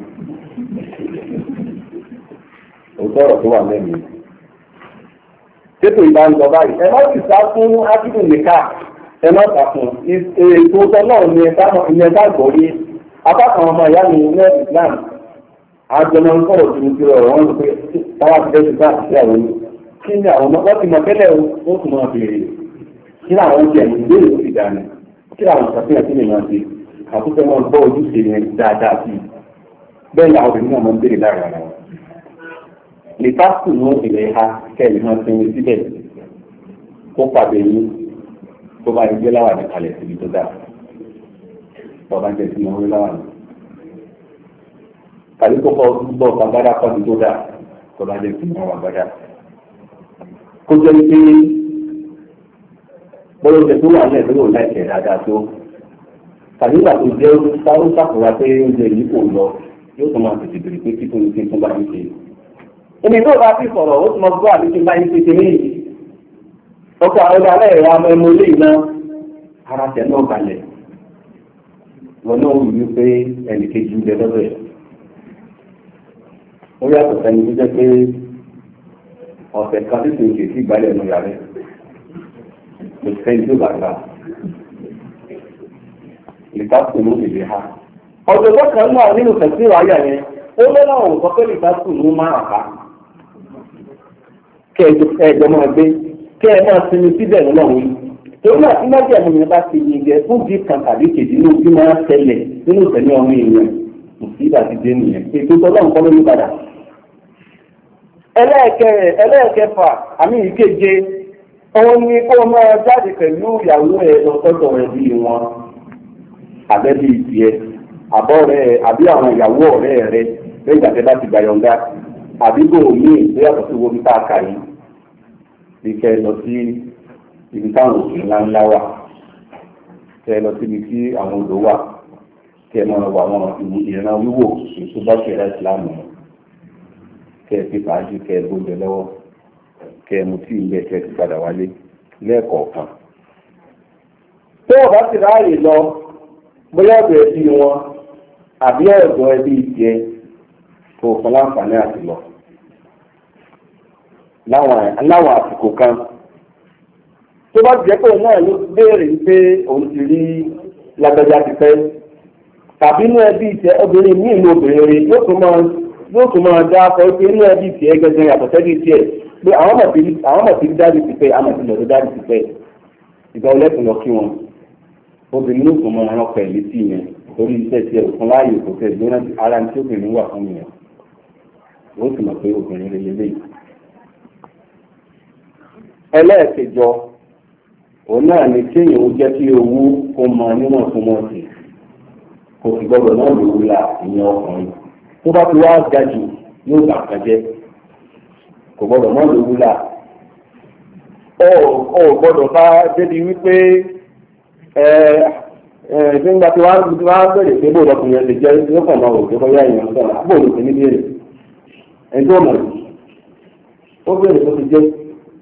òótọ́ ọ̀rọ̀ tó wà lẹ́nu. Tètò ìbá ń lọ báyìí ẹ má sì sá fún ákídùn nìka ẹ má kàkùn ètò ọ̀tọ̀ náà ní ẹ̀ka gbọ́rí apá kan ọmọ ìyá mi ní Islam àjọmọ̀ ń sọ̀rọ̀ tuntun ti ọ̀rọ̀ wọn pé táwa ti dẹ́sùn bá àti àwọn ní kí ni àwọn ọmọ ti mọ̀ tẹ́lẹ̀ ó tún máa béèrè kí làwọn jẹ ìbéèrè ó sì dání kí làwọn ìṣàfihàn sí lè máa ṣe àtúntò máa gbọ́ ojúṣe yẹn dáadáa sí i bẹ́ẹ̀ ni àwọn obìnrin náà máa ń béèrè láàrin ara wọn. lè pásítù ní ilẹ̀ ha kẹ́lì máa ti ń síbẹ̀ kó pàdé yín tó bá gbé láwà ní kalẹ̀ síbi tó dáa bọ́ọ̀bá jẹ́ sí ọ̀rẹ́ láwà ní. tàbí kó kọ́ bọ́ gbàgbádá kọ́ ní tó dáa tó bá jẹ́ sí ọ̀rẹ́ gbàgbádá. kó jẹ́ pé bọ́lá oúnjẹ tó wà ní ẹ̀dọ́ yóò láìpẹ́ dáadáa tó tàbí ìgbà tó jẹ́ ó ṣàkóra pé oúnjẹ yìí kò lọ yóò tún máa tètè bèrè pé kíkún ní kí n tún bá ń ṣe. èmi tó bá fi sọ̀rọ̀ ó tún máa gbọ́ àbí kí n bá ń ṣe tèmi yìí. ọkọ̀ àwọn ọ̀dà alẹ́ ìwà ọmọ ẹmu ilé iná ara tẹ̀ náà balẹ̀. wọn náà wù mí pé ẹnì kejì ń bẹ lọ́dọ̀ ẹ̀. ó yàtọ̀ sẹ́ni tó jẹ́ pé ọ̀sẹ̀ kan tí kò ṣe sí ìgbàlẹ̀ ẹnu yàrá ẹ̀. kò sẹ́ni tó bàgbà. ìtàkùnú ìlú ha. ọ̀dọ̀dọ̀ kan náà nínú fẹ̀sí ìwáyà yẹn ó lé náà ò sọ pé ìtàkùnú máa rà ká. kẹ́ ẹ̀jọ̀ máa gbé kẹ́ ẹ máa sinmi síbẹ̀ lọ́wọ́ torí àti májèmú yẹn bá ti yin jẹ fún bí kan tàbí kejì ní ojú máa ń tẹ̀lẹ̀ nínú ìtẹ̀lé ọmọ èèyàn kò sí ìdàtí dé nìyẹn ètò tọ́lọ́ nǹkan ló ní padà. ẹlẹ́ẹ̀kẹfà àmì ìkeje òun ni kó máa jáde pẹ̀lú ìyàwó ẹ̀ lọ́sọ́dọ̀ rẹ̀ bí wọn àbẹ́bí ìtìẹ́ àbọ̀ rẹ̀ àbí àwọn ìyàwó ọ̀rẹ́ rẹ̀ lẹ́yìn àti bá ti gbà yọ̀ǹda àbí bò míì tó yàtọ̀ sí wọ́n bá kà yìí bí kẹ́ lọ sí ibi táwọn òkè ńláńlá wà kẹ́ lọ síbi tí àwọn odò wà kẹ́ máa wà àwọn ìran wíwò èso bá ṣẹlẹ̀ ìsìlámù kẹ́ fi fàájì kẹ́ gbóúnjẹ lọ́wọ́ kẹ́ mu tí ilé kẹ́ ti padà wálé lẹ́ẹ̀kọ̀ọ̀kan. tó o bá ti ráàyè lọ bóyá ọ̀dọ̀ ẹbí wọn àbí ọ̀dọ̀ ẹbí tiẹ̀ kò fún láǹfààní àti lọ láwọn àsìkò kan tó bá jẹ́ pé òun náà ló béèrè pé òun ti rí lágbájá ti fẹ́ tàbí inú ẹbí tiẹ̀ obìnrin ní ìlú obìnrin rẹ̀ yóò tún máa dá akọ pé inú ẹbí tiẹ̀ gẹ́gẹ́ yàtọ̀ sẹ́bí tiẹ̀ pé àwọn mọ̀ sí dájú ti fẹ́ àmọ̀ sí lọ́dọ̀ dájú ti fẹ́ ìgbà ọlẹ́kùn lọ kí wọn obìnrin yóò tún máa rán pẹ̀lú sí yẹn torí iṣẹ́ tiẹ̀ òfin láàyè kò tẹ̀ gbóná ara ní tí obìnrin wà fún yẹn ó sì mọ̀ pé obìnrin rẹ̀ lélẹ́yìí. ẹlẹ́ẹ̀kẹjọ òun náà ni kéèyàn ó jẹ́ kí owó kó mọ níwọ̀ntúnwọ̀nsì kò sì gbọdọ̀ náà lówó la ìyẹn ọkùnrin tó bá ti wá ga jù yóò bà kan jẹ́ kò gbọdọ̀ náà lówó la ó gbọdọ̀ bá débi wípé nígbà tí wọ́n á bẹ̀rẹ̀ pé bó lọkùnrin ẹ̀ lè jẹ́ lọ́kàn náà ò tó yá ìyẹn sọ̀rọ̀ àbò ló ti ní bèrè ẹjọ́ mọ̀ ó bèrè tó ti jẹ́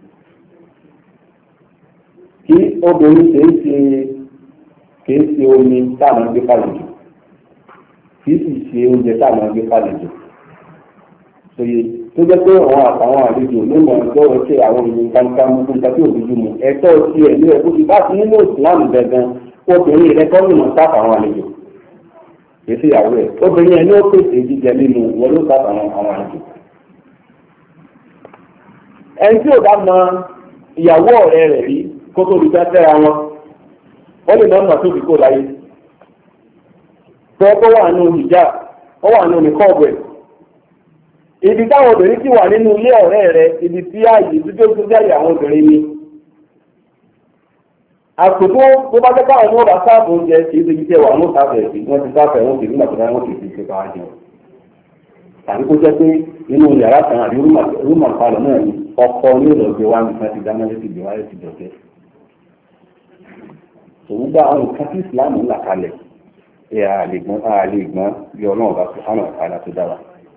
kí obìnrin kìí ṣe omi táwọn gbé fàlejò kìí sì ṣe oúnjẹ táwọn gbé fàlejò ṣòye tó jẹ́ pé àwọn àtàwọn àlejò ló mọ̀ lọ́wọ́ ṣe àwọn ènìyàn kankan mú nǹkan tí òbí mu ẹ̀tọ́ ti ẹ̀ ní ẹ̀kú ti bá ti nínú ìsìlámù gangan obìnrin rẹ̀ kọ́ nínú sáfà àwọn àlejò kìí ṣe ìyàwó ẹ̀ obìnrin ẹ̀ ní ó pèsè jíjẹ nínú wọn ló sáfà àwọn àlejò. ẹni tí ò bá mọ ìyàwó ọ̀rẹ́ rẹ̀ rí kó tó di fẹ́ra wọn wọ́n lè lọ́nà tó fi kó láyé tó wà nínú ìjà ó wà nínú nìkọ́ọ̀bù ẹ̀ ibi táwọn obìnrin ti wà nínú ilé ọ̀rẹ́ rẹ̀ ibi tí ààyè tó tó jáde àwọn obìnrin ni àsìkò tó bá jẹ́ káwọn ọmọ bá sáàbù oúnjẹ kì í ṣe ibi tí ẹwà wọn sáfẹ̀ sí wọ́n ti sáfẹ̀ wọn kì í nígbà tó dáná wọn kì í ṣe káwá jẹun tàbí kó jẹ́ pé inú yàrá kan àbí rúmà palọ̀ náà ni ọkọ ní ìlọ̀gbẹ́ wa nìkan ti dáná létí ìgbé wáyé ti dọ̀gẹ́. òun bá àwọn nǹkan tí ìsìláàmù là kalẹ̀ ẹ̀ àlègbọ́n bí ọlọ́run bá fi hánà àlà tó dára.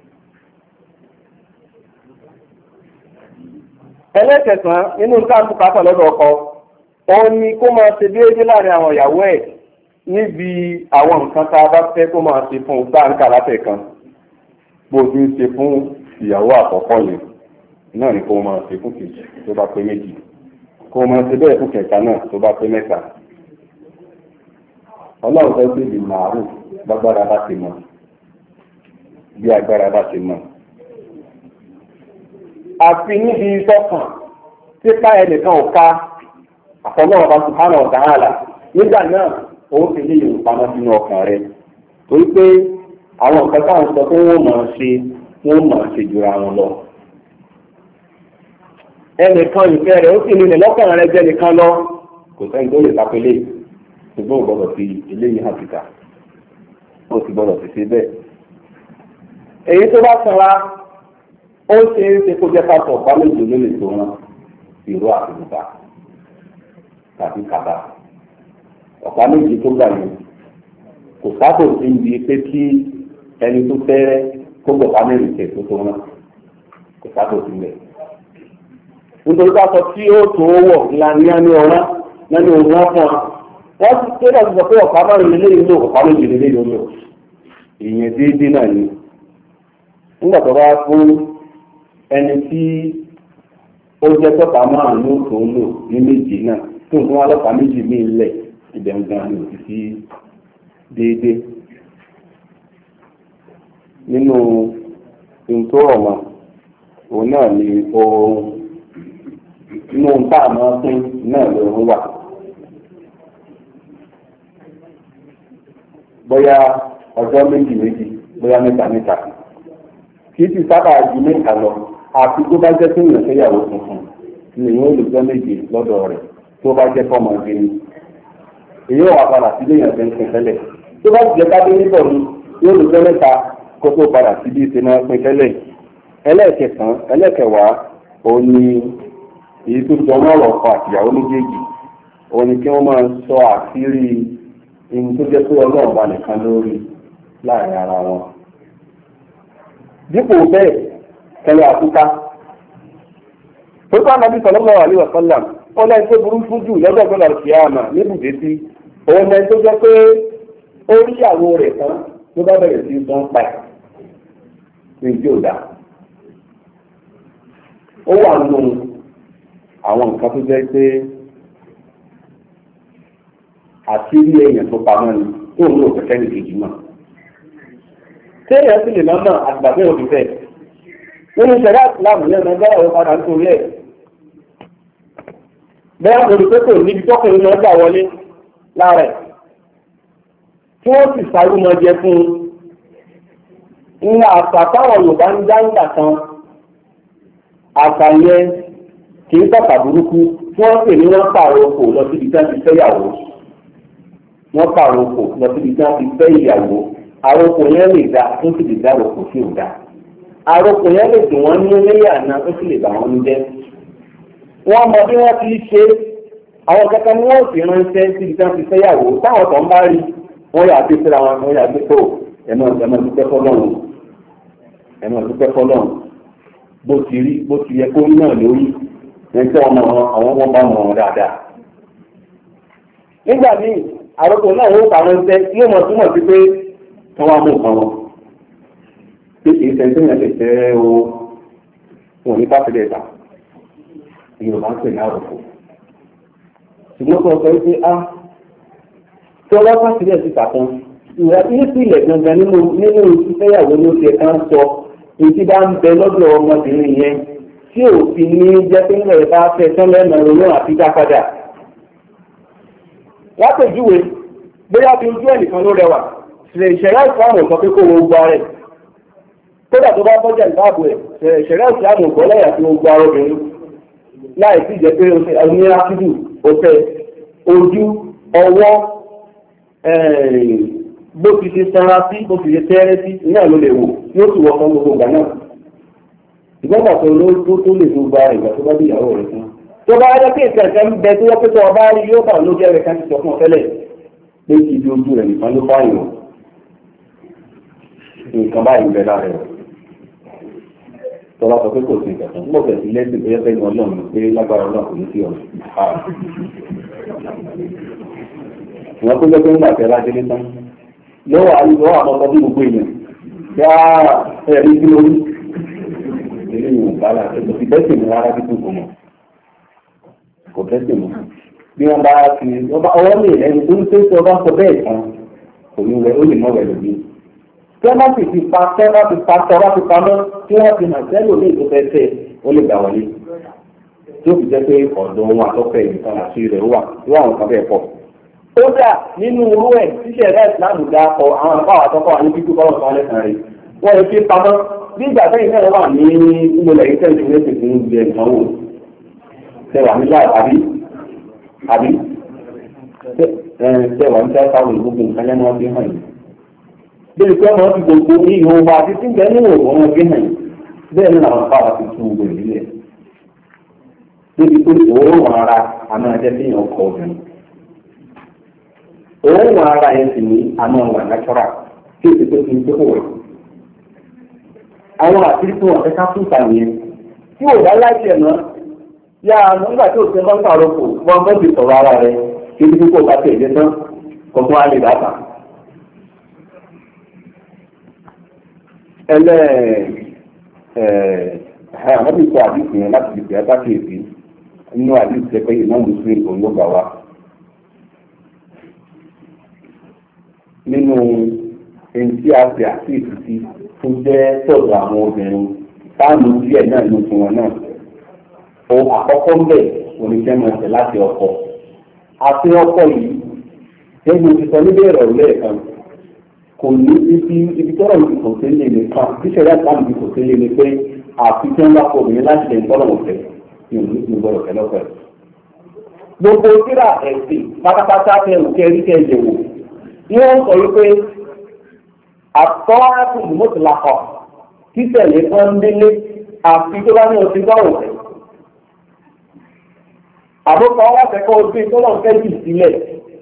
ẹlẹ́kẹ̀sán inú táàbù kápá lọ́dọ̀ ọkọ òun ni kó máa ṣe déédéé láàrin àwọn ìyàwó ẹ̀ níbi àwọn nǹkan tá a bá fẹ́ kó máa ṣe fún un táǹkà látẹ̀ kan bó ti ń ṣe fún ìyàwó àkọ́kọ́ yẹn náà ni kó máa ṣe fún kejì tó bá pé méjì kó máa ṣe bẹ́ẹ̀ fún kẹta náà tó bá pé mẹ́ta ọlọ́run fẹ́ pé ìmọ̀ àrùn gbàgbára bá ti mọ̀ bí agbára bá ti mọ̀. àfi níbi sọ́kàn tí ká ẹnìkan ò ká àfọlọ́wọ́ bá subhanahu wa ta'ala nígbà náà òun ti ní ìpamọ́ sínú ọkàn rẹ̀ torí pé àwọn nǹkan táwọn sọ pé wọ́n máa ṣe jura wọn lọ. ẹnìkan ìfẹ́ rẹ̀ ó sì nílẹ̀ lọ́kàn rẹ̀ jẹ́ nìkan lọ kò sẹ́ni tó lè tapẹ́lẹ̀ ṣùgbọ́n ò gbọ́dọ̀ fi eléyìí hàn síta ó sì gbọ́dọ̀ fi ṣe bẹ́ẹ̀. èyí tó bá sanra ó ṣe é ṣe kó jẹ́ ká sọ ọ̀pá méjì ló lè tó wọn ìró àtìmùbá tàbí kàbá ọ̀pá méjì tó gbà yẹn kò sábò sí ibi pé kí ẹni tó fẹ́ kó gbọ̀pá mẹ́rin tẹ̀ tó tó wọn kò sábò sí bẹ́ẹ̀. nítorí ká sọ tí ó tó wọ̀ ìlànà ní ọ̀rán lẹ́nu òun wọn fún wa wọ́n ti tẹ́lẹ̀ àti sọ pé ọ̀pá márùn-ún lélẹ́yìn lò ọ̀pá méjì lélẹ́yìn lò ìyẹn déédéé náà ni. nígbà tó bá fún ẹni tí ó jẹ́ tọ́pá márùn-ún tó ń lò ní méjì náà tó ń fún wa lọ́pàá méjì míì lẹ̀ ìbẹ̀rù gan ni òsì sí déédéé. nínú ohun tó rọ̀ mọ́ òun náà ni oorun inú ohun tá a máa pín náà lóorun wà. bóyá ọjọ́ méjì bóyá mẹ́ta kì í sì sábà ju mẹ́ta lọ àti tó bá jẹ́ pé èèyàn fẹ́yàwó tuntun lèyìn olùjọ́ méje lọ́dọ̀ rẹ̀ tó bá jẹ́ fọ́mọ gẹ́ni èyí wà padà sílé èèyàn fẹ́ ń pín tẹ́lẹ̀ tó bá jẹ́ kábí níbọ̀ ni yóò lùjọ́ mẹ́ta kó tó padà sí bí ìsinmi pín tẹ́lẹ̀. ẹlẹ́kẹ̀wàá òun ni èyí tó jọ mọ́ ọ̀rọ̀ ọkọ àtìyàwó méjèèjì òun ni kí wọ́n máa sọ àṣírí ìhun tó jẹ́ pé ọlọ́run bá nìkan lórí láàrin ara wọn. dípò bẹ́ẹ̀ kẹlẹ́ àtúká tó bá nàbí sallallahu alaihi wasallam ó lẹ́yìn tó burú fún jù lọ́dọ̀ gbọ́dọ̀ kí á mà níbùdé sí òun lẹ́yìn tó jẹ́ pé ó rí ìyàwó rẹ̀ tán ló bá bẹ̀rẹ̀ sí sọ́n pa ẹ̀ ní tí ò dáa. ó wà nínú àwọn nǹkan tó jẹ́ pé àṣírí èèyàn tó pamọ́ ni tó ń lò kẹ́kẹ́ ní kejì mọ́. téèyàn sì lè lọ́nà àtìgbà pé òbí fẹ́ nínú ìṣẹ̀dá ìsìlámù ní ọ̀nà gbọ́dọ̀ padà nítorí ẹ̀. bẹ́ẹ̀ lórí pé kò níbi tọ́kùnrin náà gbà wọlé lára ẹ̀ tí wọ́n sì sáré mọ́ jẹ fún un. ní àṣà táwọn Yorùbá ń dá nígbà kan àṣà yẹn kì í tọ́ka burúkú tí wọ́n pè ní wọ́n pààrọ̀ oko lọ síbi tí wọ́n ti fẹ́ ìyàwó. wọ́n pààrọ̀ oko lọ síbi tí wọ́n ti fẹ́ ìyàwó. àròkò yẹn lè dá tó sì lè dá àròkò tí ò dá. àròkò yẹn lè dùn wọ́n ní ilé àná ó sì lè bà wọ́n ní jẹ́. wọ́n mọ bí wọ́n ti ṣe àwọn kankan ni wọ́n sì ránṣẹ́ síbi tí wọ́n ti fẹ́ ìyàwó táwọn tó ń bá rí wọ́n yà gbé síra wọn wọ́n yà gbé tó ẹ̀mọ́ dúpẹ́ fọlọ́run ẹ̀mọ́ dúpẹ́ fọlọ́run bó ti rí bó ti yẹ kó rí náà lórí ẹ̀ńtẹ́ ọmọ àwọn ọmọ bá mọ̀ wọn dáadáa. nígbà míì àròkọ náà wọ́n pa ránṣẹ́ yóò mọ̀ túmọ̀ sí pé wọ́n wá mú nǹkan wọn pé kì í sẹ́ńtẹ́ yẹn lè fẹ́ o wọn ní pàṣẹ ẹ̀ta Yorùbá ń pè ní àròkọ. ṣùgbọ́n kò sọ pé tí wọ́n bá pàṣẹ ẹ̀ síta kan ìwà ìpìlẹ̀ gangan nínú ìfẹ́yàwó ló ṣe kán sọ èyí bá ń bẹ lọ́dọ̀ ọmọbìnrin yẹn tí òfin ní jẹ́ pé ńlẹ̀ bá fẹ́ tán lẹ́nu ọ̀rọ̀ àti dá padà. látòjúwe bóyá fi ojú ẹnìkan ló rẹwà ìṣẹ̀rẹ́ ìsìlámù sọ pé kó wo gbọ́ rẹ̀ kódà tó bá bọ́jà ìbáàbò ẹ̀ ìṣẹ̀rẹ́ ìsìlámù gbọ́ lẹ́yà tí ó gbọ́ obìnrin láì sí jẹ́ pé oní ákídù òfẹ́ ojú ọwọ́ bó ti ṣe sanra sí bó ti ṣe tẹ́rẹ́ sí náà ló lè wò yóò sì wọ́n fún gbogbo ìgbà náà. ìgbọ́gbà tó ló tó lè tó gba ìgbà tó bá bí ìyàwó rẹ̀ fún. tó bá yẹ kí ìkẹ̀kẹ́ ń bẹ tó yẹ pé tó ọba rí yóò bà ló jẹ́ rẹ̀ ká ti sọ fún ọ tẹ́lẹ̀ pé kí ibi ojú rẹ̀ nìkan ló fáyìn o. nǹkan báyìí ń bẹ lára rẹ̀. tọ́lá sọ pé kò sí ìkẹ̀kẹ́ ń bọ̀ sí lẹ́sìn tó yẹ fẹ́ ní ọlọ́run pé lágbára ọlọ́run kò ní sí ọ̀rọ̀. ìwọ́n tó jẹ́ pé ń gbà tẹ́ lájẹ́ ní tán lọ́wọ́ àyíkọ́ àkọ́kọ́ bí gbogbo èèyàn yá ẹ̀rí tí lórí ilé ìwọ̀n bára ẹ̀kọ́ ti bẹ́sẹ̀ mú rárá bí kò mọ̀ kò bẹ́sẹ̀ mú bí wọ́n bá ti ọwọ́ lè ẹni tó ń tẹ́sí ọba sọ bẹ́ẹ̀ tán kò ní wẹ ó lè mọ̀ wẹ̀ lómi. tí wọ́n bá sì ti pa tẹ́ wọ́n ti pa tọ́ wọ́n ti pamọ́ tí wọ́n ti hàn sẹ́lò ní ìtò fẹ́fẹ́ ó lè gbà wọlé. tí ó fi jẹ́ pé ọ̀dọ̀ wọn àtọ́fẹ́ ìtàn àti rẹ̀ wà wọ́n àwọn kan bẹ́ẹ̀ pọ̀. ó dà nínú irú ẹ̀ ṣíṣe ẹ̀dá ìsìláàmù dá ọ àwọn àbáwọ̀ àtọ́kọ̀ àní kíkú kọ́ ọ̀sán alẹ́ kan rẹ̀ wọ́n lè fi pamọ́ bí ìgbà tẹ́yìn náà wà ní ìgbòlẹ̀ yìí tẹ́yìn tó ti fún ìgbẹ́ ìsanwó tẹwà nígbà àbí tẹwà ní tẹ́wà táwọn ìgbógun nǹkan lẹ́nu wọn fi hàn yìí. bẹ́ẹ̀ pé wọ́n ti gbogbo ní ìhun wa àti tí ń bẹ nínú òwò wọn fi hàn yìí bẹ́ẹ̀ ni àwọn afárá ti tún gbogbo ìdílé. débi pé òórùn ara àmọ́ ẹ̀jẹ̀ fi hàn ọkọ̀ obìnrin. òórùn ara yẹn sì ní àmọ́ wà náṣọ́rà kí èsì tó fi ń tó wọ̀. àwọn àtìrí tí wọ́n fẹ́ ká fún ìtàn yẹn tí ò bá láìsí ẹ̀ náà yá nígbà tí òṣèlú bá ń pàrọ̀ kò wọ́n bọ́ ti sọ̀rọ̀ ara rẹ̀ kí ní kókó bá tẹ̀lé tán kọ̀ọ̀kan á lè dàgbà. àwọn ìsọ àdìsí yẹn láti lè fẹ́ sákèésí nínú àdìsí tẹ́ pé ìmọ̀ mùsùlùmí òun ló gbà wá. nínú ẹni tí a fi àkíyèsí sí tó jẹ́ sọ̀rọ̀ àwọn obìnrin táàmù díẹ̀ náà ló fún wọn náà. Ohun àkọ́kọ́ ń bẹ̀ oníṣẹ́ máa tẹ̀ láti ọkọ. Àti ọkọ yìí, ẹgbẹ́ ti sọ níbẹ̀ ìrọ̀rùn lẹ́ẹ̀kan, kò ní ibi tọ́rọ̀ ní kò sí lé nìkan, bí ṣẹ̀dá ìsáàmù ní kò sí lé ní pé àfi tí wọ́n bá kọ obìnrin láti lè tọ́lọ̀ ọ̀fẹ́ ní òní ní gbọ́dọ̀ fẹ́ lọ́fẹ́. Gbogbo síra ẹ̀sìn pátápátá fẹ́ òkè rí kẹ́ yẹ̀wò. Ní wọ́n sọ wípé àtọ́ àtúntò mọ́tòlákọ̀ títẹ̀lé pọ́ńdélé àfi tó bá ní ọtí gbọ́rọ̀ fẹ́. Àbúkọ wá fẹ́kọ́ ojú ìtọ́lọ̀ ń fẹ́ jù sílẹ̀.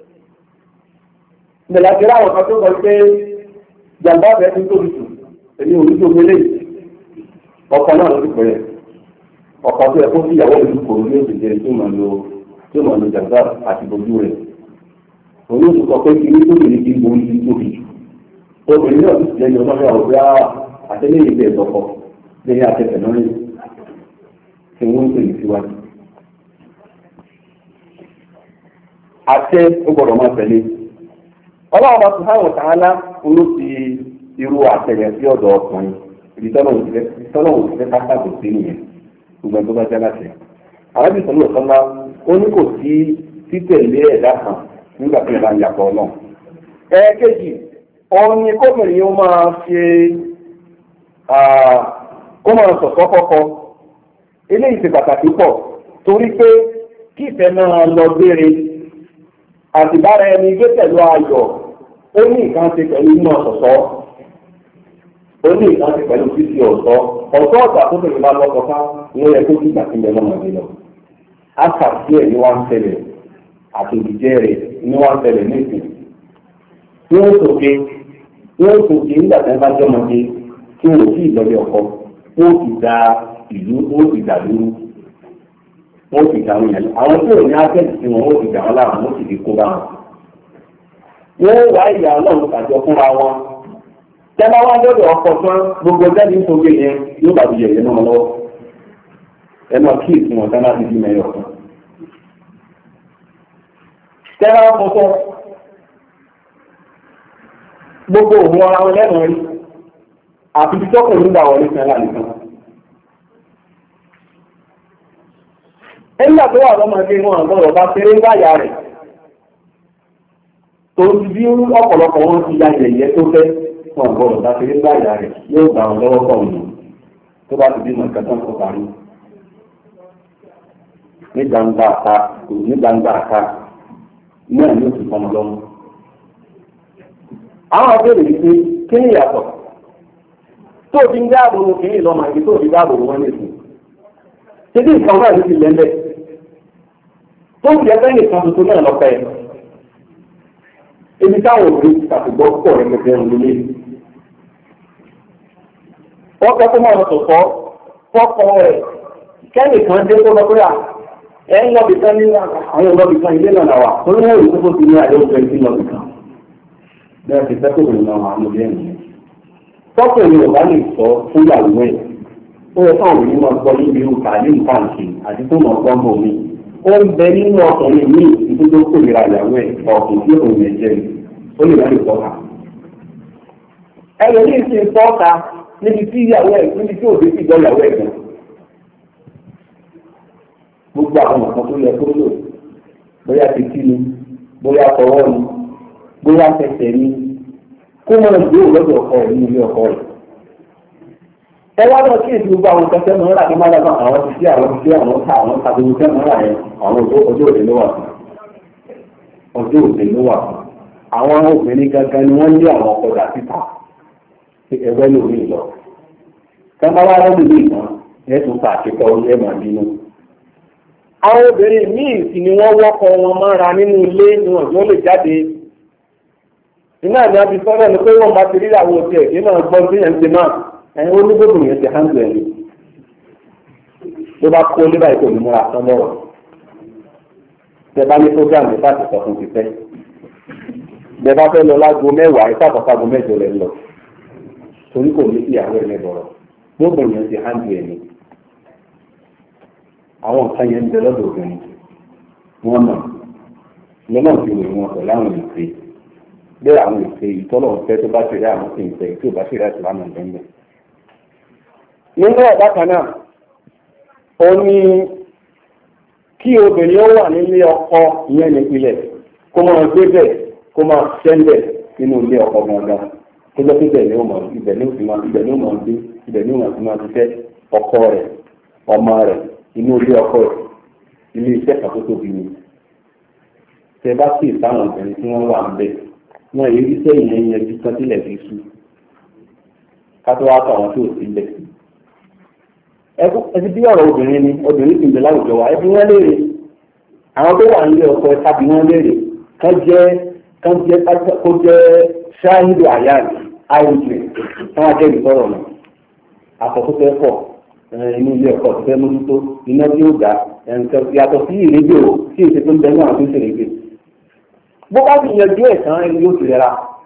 Ìbẹ̀lẹ̀ àwọn kan tó sọ pé jàǹbá ọ̀fẹ́ tó tóbi jù, èmi ò ní tó gbélé. Ọkọ náà ló ti pẹ̀lẹ̀. Ọkọ tó yẹ kó sí ìyàwó ìlú kòrò ní oṣù jẹrẹ tó máa lo jàǹbá àti bojú rẹ̀. Òun yóò sọ pé kí ní tóbi ní kí borí ní tóbi jù. Obìnrin náà ti lẹ́yìn ọmọ náà wọ́n pé àtẹ́lẹ́yìn ìbẹ̀ ìtọ́kọ lẹ́yìn àtẹ̀tẹ̀ náà rẹ̀. Ṣé wọ́n ń pè ní síwájú? Àṣẹ ó gbọ́dọ̀ máa tẹ̀lé. Ọlọ́run subhanahu wa ta'ala ló ti irú àtẹ̀yẹ sí ọ̀dọ̀ ọkùnrin. Ibi tọ́lọ̀ òṣìṣẹ́ kápá kò sí nìyẹn. Gbogbo ẹni tó bá jẹ́ láṣẹ. Àwọn ibi sọ̀rọ̀ sọ́lá ó ní kò sí títẹ̀lé ẹ̀dá kan nígbà tí ìbá ń yàpọ̀ náà. Ẹ̀ẹ̀kejì, òun ni kóbìnrin ó máa ṣe kó máa sọ̀sọ́ kọ́kọ́. Eléyìí ṣe pàtàkì pọ̀ torí pé kí ìfẹ́ náà lọ gbére. Àtìbára ẹni gbé pẹ̀lú ayọ̀ ó ní nǹkan ṣe pẹ̀lú inú ọ̀sọ̀sọ́ ó ní nǹkan ṣe pẹ̀lú fífi ọ̀sọ́ ọ̀gá tó bẹ̀rẹ̀ bá lọ́kọ̀ fá ní ó yẹ kó kíkà sí ilẹ̀ lọ́mọdé lọ. Àṣà sí ẹ̀ ní wá ń ṣẹlẹ̀ àti ìdíjẹ́ rẹ̀ ní wá ń ṣẹlẹ̀ nísìn. Wọ́n sòkè nígbà tí wọ́n bá jẹ́ ọmọdé tí wọ́n ò sí ìlọ́lẹ̀ ọkọ wọ́n ti da ìlú wọ́n ti dà lóru. Wọ́n ti dà wọ́n yẹn àwọn tí ò ní akẹ́kọ̀ọ́ sí wọn wọ́n ti dà wọ́n láàmú wọ́n sì fi kó bá wọn. Wọ́n wá ìyá ọlọ́run àjọ fúnra wọn. Tẹ́lá wá lọ́dọ̀ ọkọ̀ tán gbogbo jáde ń fogbé yẹn yóò bá ti yẹ̀yẹ́ náà lọ́wọ́. Ẹ máa kí ìsìn wọn tán láti bí mẹ́yọ̀ kan. Tẹ́lá wọn kọ́kọ́ gbogbo òun ara wọn lẹ́nu rí àfi tí tọ́kùnrin nígbà wọlé tẹ́lá nìkan. Nígbà tó wà lọ́mọdé wọn àgbọ̀rọ̀ bá ṣeré báyà rẹ̀. Tòun ti bí ọ̀pọ̀lọpọ̀ wọn ti ya yẹ̀yẹ́ tó fẹ́ wọn àgbọ̀rọ̀ bá ṣeré báyà rẹ̀ yóò gbà wọn lọ́wọ́ pọ̀ nù tó bá ti bí mọ̀ nǹkan tó ń kó parí. Ní gbangba àká náà ní oṣù kan lọ́mú. Àwọn abẹ́rẹ́ yìí pé kí ni ìyàtọ̀? Tó o ti ń dáàbò wọn kì í lọ́mọ àti tó o ti dáàbò wọn nìkan. Ṣé bí nǹkan náà ló ti lẹ́lẹ̀? Tó ń jẹ́ bẹ́ẹ̀ nìkan tuntun náà lọ́pẹ́ ẹ̀. Ebi táwọn òbí ti ṣàtúgbọ́ pọ̀ rẹ̀ gẹ́gẹ́ ń lélẹ̀. Wọ́n fẹ́ kó máa lọ sọ̀kọ́ fọ́kọ rẹ̀ kẹ́nìkan dé tó lọ pé ẹ̀ ń lọ bìkan ní àwọn ọlọ́bìkan ilé náà wà tó ní wọ́n ìkókó ti ní àyè òkè sí lọ́bìkan. Bẹ́ẹ̀ ti fẹ́ kó bìnrin náà wà lórí ẹ̀yìn. Tọ́pọ̀ ni ọ̀gá lè sọ fún ìyàwó ẹ̀. Ó yẹ káwọn òbí máa gbọ́ níbi irú kàlí nǹkan ṣe àti tó máa gbọ́ mọ́ mi. ó ń bẹ nínú ọkùnrin ní ìdúró kòmìnira ìyàwó ẹ̀ ọ̀gbìn tí òun yẹn jẹ́ ó lè má lè tọ́ka. ẹlòmíì sì ń tọ́ka níbi tí ìyàwó ẹ̀ níbi tí òbí ti gbọ́ ìyàwó ẹ̀ gan. gbogbo àwọn nǹkan tó yẹ kó lò bóyá títí ni bóyá tọwọ́ ni bóyá tẹsẹ̀ ni kó mọ̀ ní ìdúró lọ́dọ̀ ọkọ rẹ̀ nínú ilé ọkọ rẹ̀. ẹ wá lọ sí èdè gbogbo àwọn kẹsẹ́ mọ́ rà kí má dábàá àwọn ti sí àwọn àbúrò kẹ́ mọ́ rà yẹn àwọn ọjọ́ òde ló wà fún ọjọ́ òde ló wà fún àwọn obìnrin gangan ni wọ́n lé àwọn ọkọ dà síta ẹgbẹ́ lómi lọ kẹ́ńtà wá lọ́dún ní ìtàn ẹ̀ tún ta àkẹ́kọ̀ọ́ orí ẹ̀ máa bínú. àwọn obìnrin míì sì ni wọ́n wọ́kọ̀ wọn mọ́ra nínú ilé ni wọ́n lè jáde iná ni a fi sọ́dọ̀ ni pé wọ́n bá ti rí àwọn òkè ẹ̀dín náà gbọ́ sí ẹ̀ ń ṣe náà ẹ̀yin onígbòkùn yẹn ti hàn jù ẹ̀yìn ló bá kó lébà ètò ìmúra tán lọ́rọ̀ tẹ bá ní program ní fásitì sọ fún ti fẹ́ bẹ bá fẹ́ lọ lágbo mẹ́wàá ìfàkọ̀fàgbo mẹ́jọ lẹ́ lọ torí kò ní sí ìyàwó ẹ̀ lẹ́bọ̀rọ̀ gbogbo yẹn ti hàn jù ẹ̀yìn àwọn nǹkan yẹn ń bẹ lọ́dọ̀ obìnrin wọ́n mọ̀ lọ́nà tí òun wọn pẹ̀lú àwọn ìpè bẹ́ẹ̀ àwọn ìpè ìtọ́lọ̀ fẹ́ tó bá ṣe rí àwọn sì ń fẹ́ tí ò bá ṣe rí àti lámà ń bẹ́ẹ̀. nínú ọ̀dà kan náà ó ní kí obìnrin ó wà nílé ọkọ ìyẹn nípìnlẹ̀ kó máa gbé bẹ̀ kó máa ṣẹ́ńbẹ̀ nínú ilé ọkọ gangan tó jẹ́ pé ibẹ̀ ni ó mọ̀ ibẹ̀ ni ó ti máa gbé ibẹ̀ ni ó máa ṣiṣẹ́ ọkọ rẹ̀ ọmọ rẹ̀ inú ilé ọkọ rẹ̀ ilé iṣẹ́ kan tó tóbi ni tẹ bá sì táwọn obìnrin tí wọ́n wà ń bẹ̀ wọ́n èyí iṣẹ́ ìyẹn yẹn ju tán sílẹ̀ fi sú ká tó wá sọ àwọn tó sí lẹ̀. ẹbí bí ọ̀rọ̀ obìnrin ni obìnrin ti ń bẹ láwùjọ wa ẹbí wọ́n léèrè àwọn tó wà nílé ọkọ ẹ̀ka bí wọ́n léèrè kó jẹ́ ṣááhìdù àyàn àìjù fún akẹ́bí sọ̀rọ̀ náà àkọ́kọ́ fẹ́ pọ̀ inú ilé ọkọ tó fẹ́ mójútó iná tí ó dá yàtọ̀ sí ìrégbè o sí èsì tó ń bẹ náà tó ń ṣèrégbè bó bá ti yanjú ẹ̀ tán ẹni yóò ti rẹra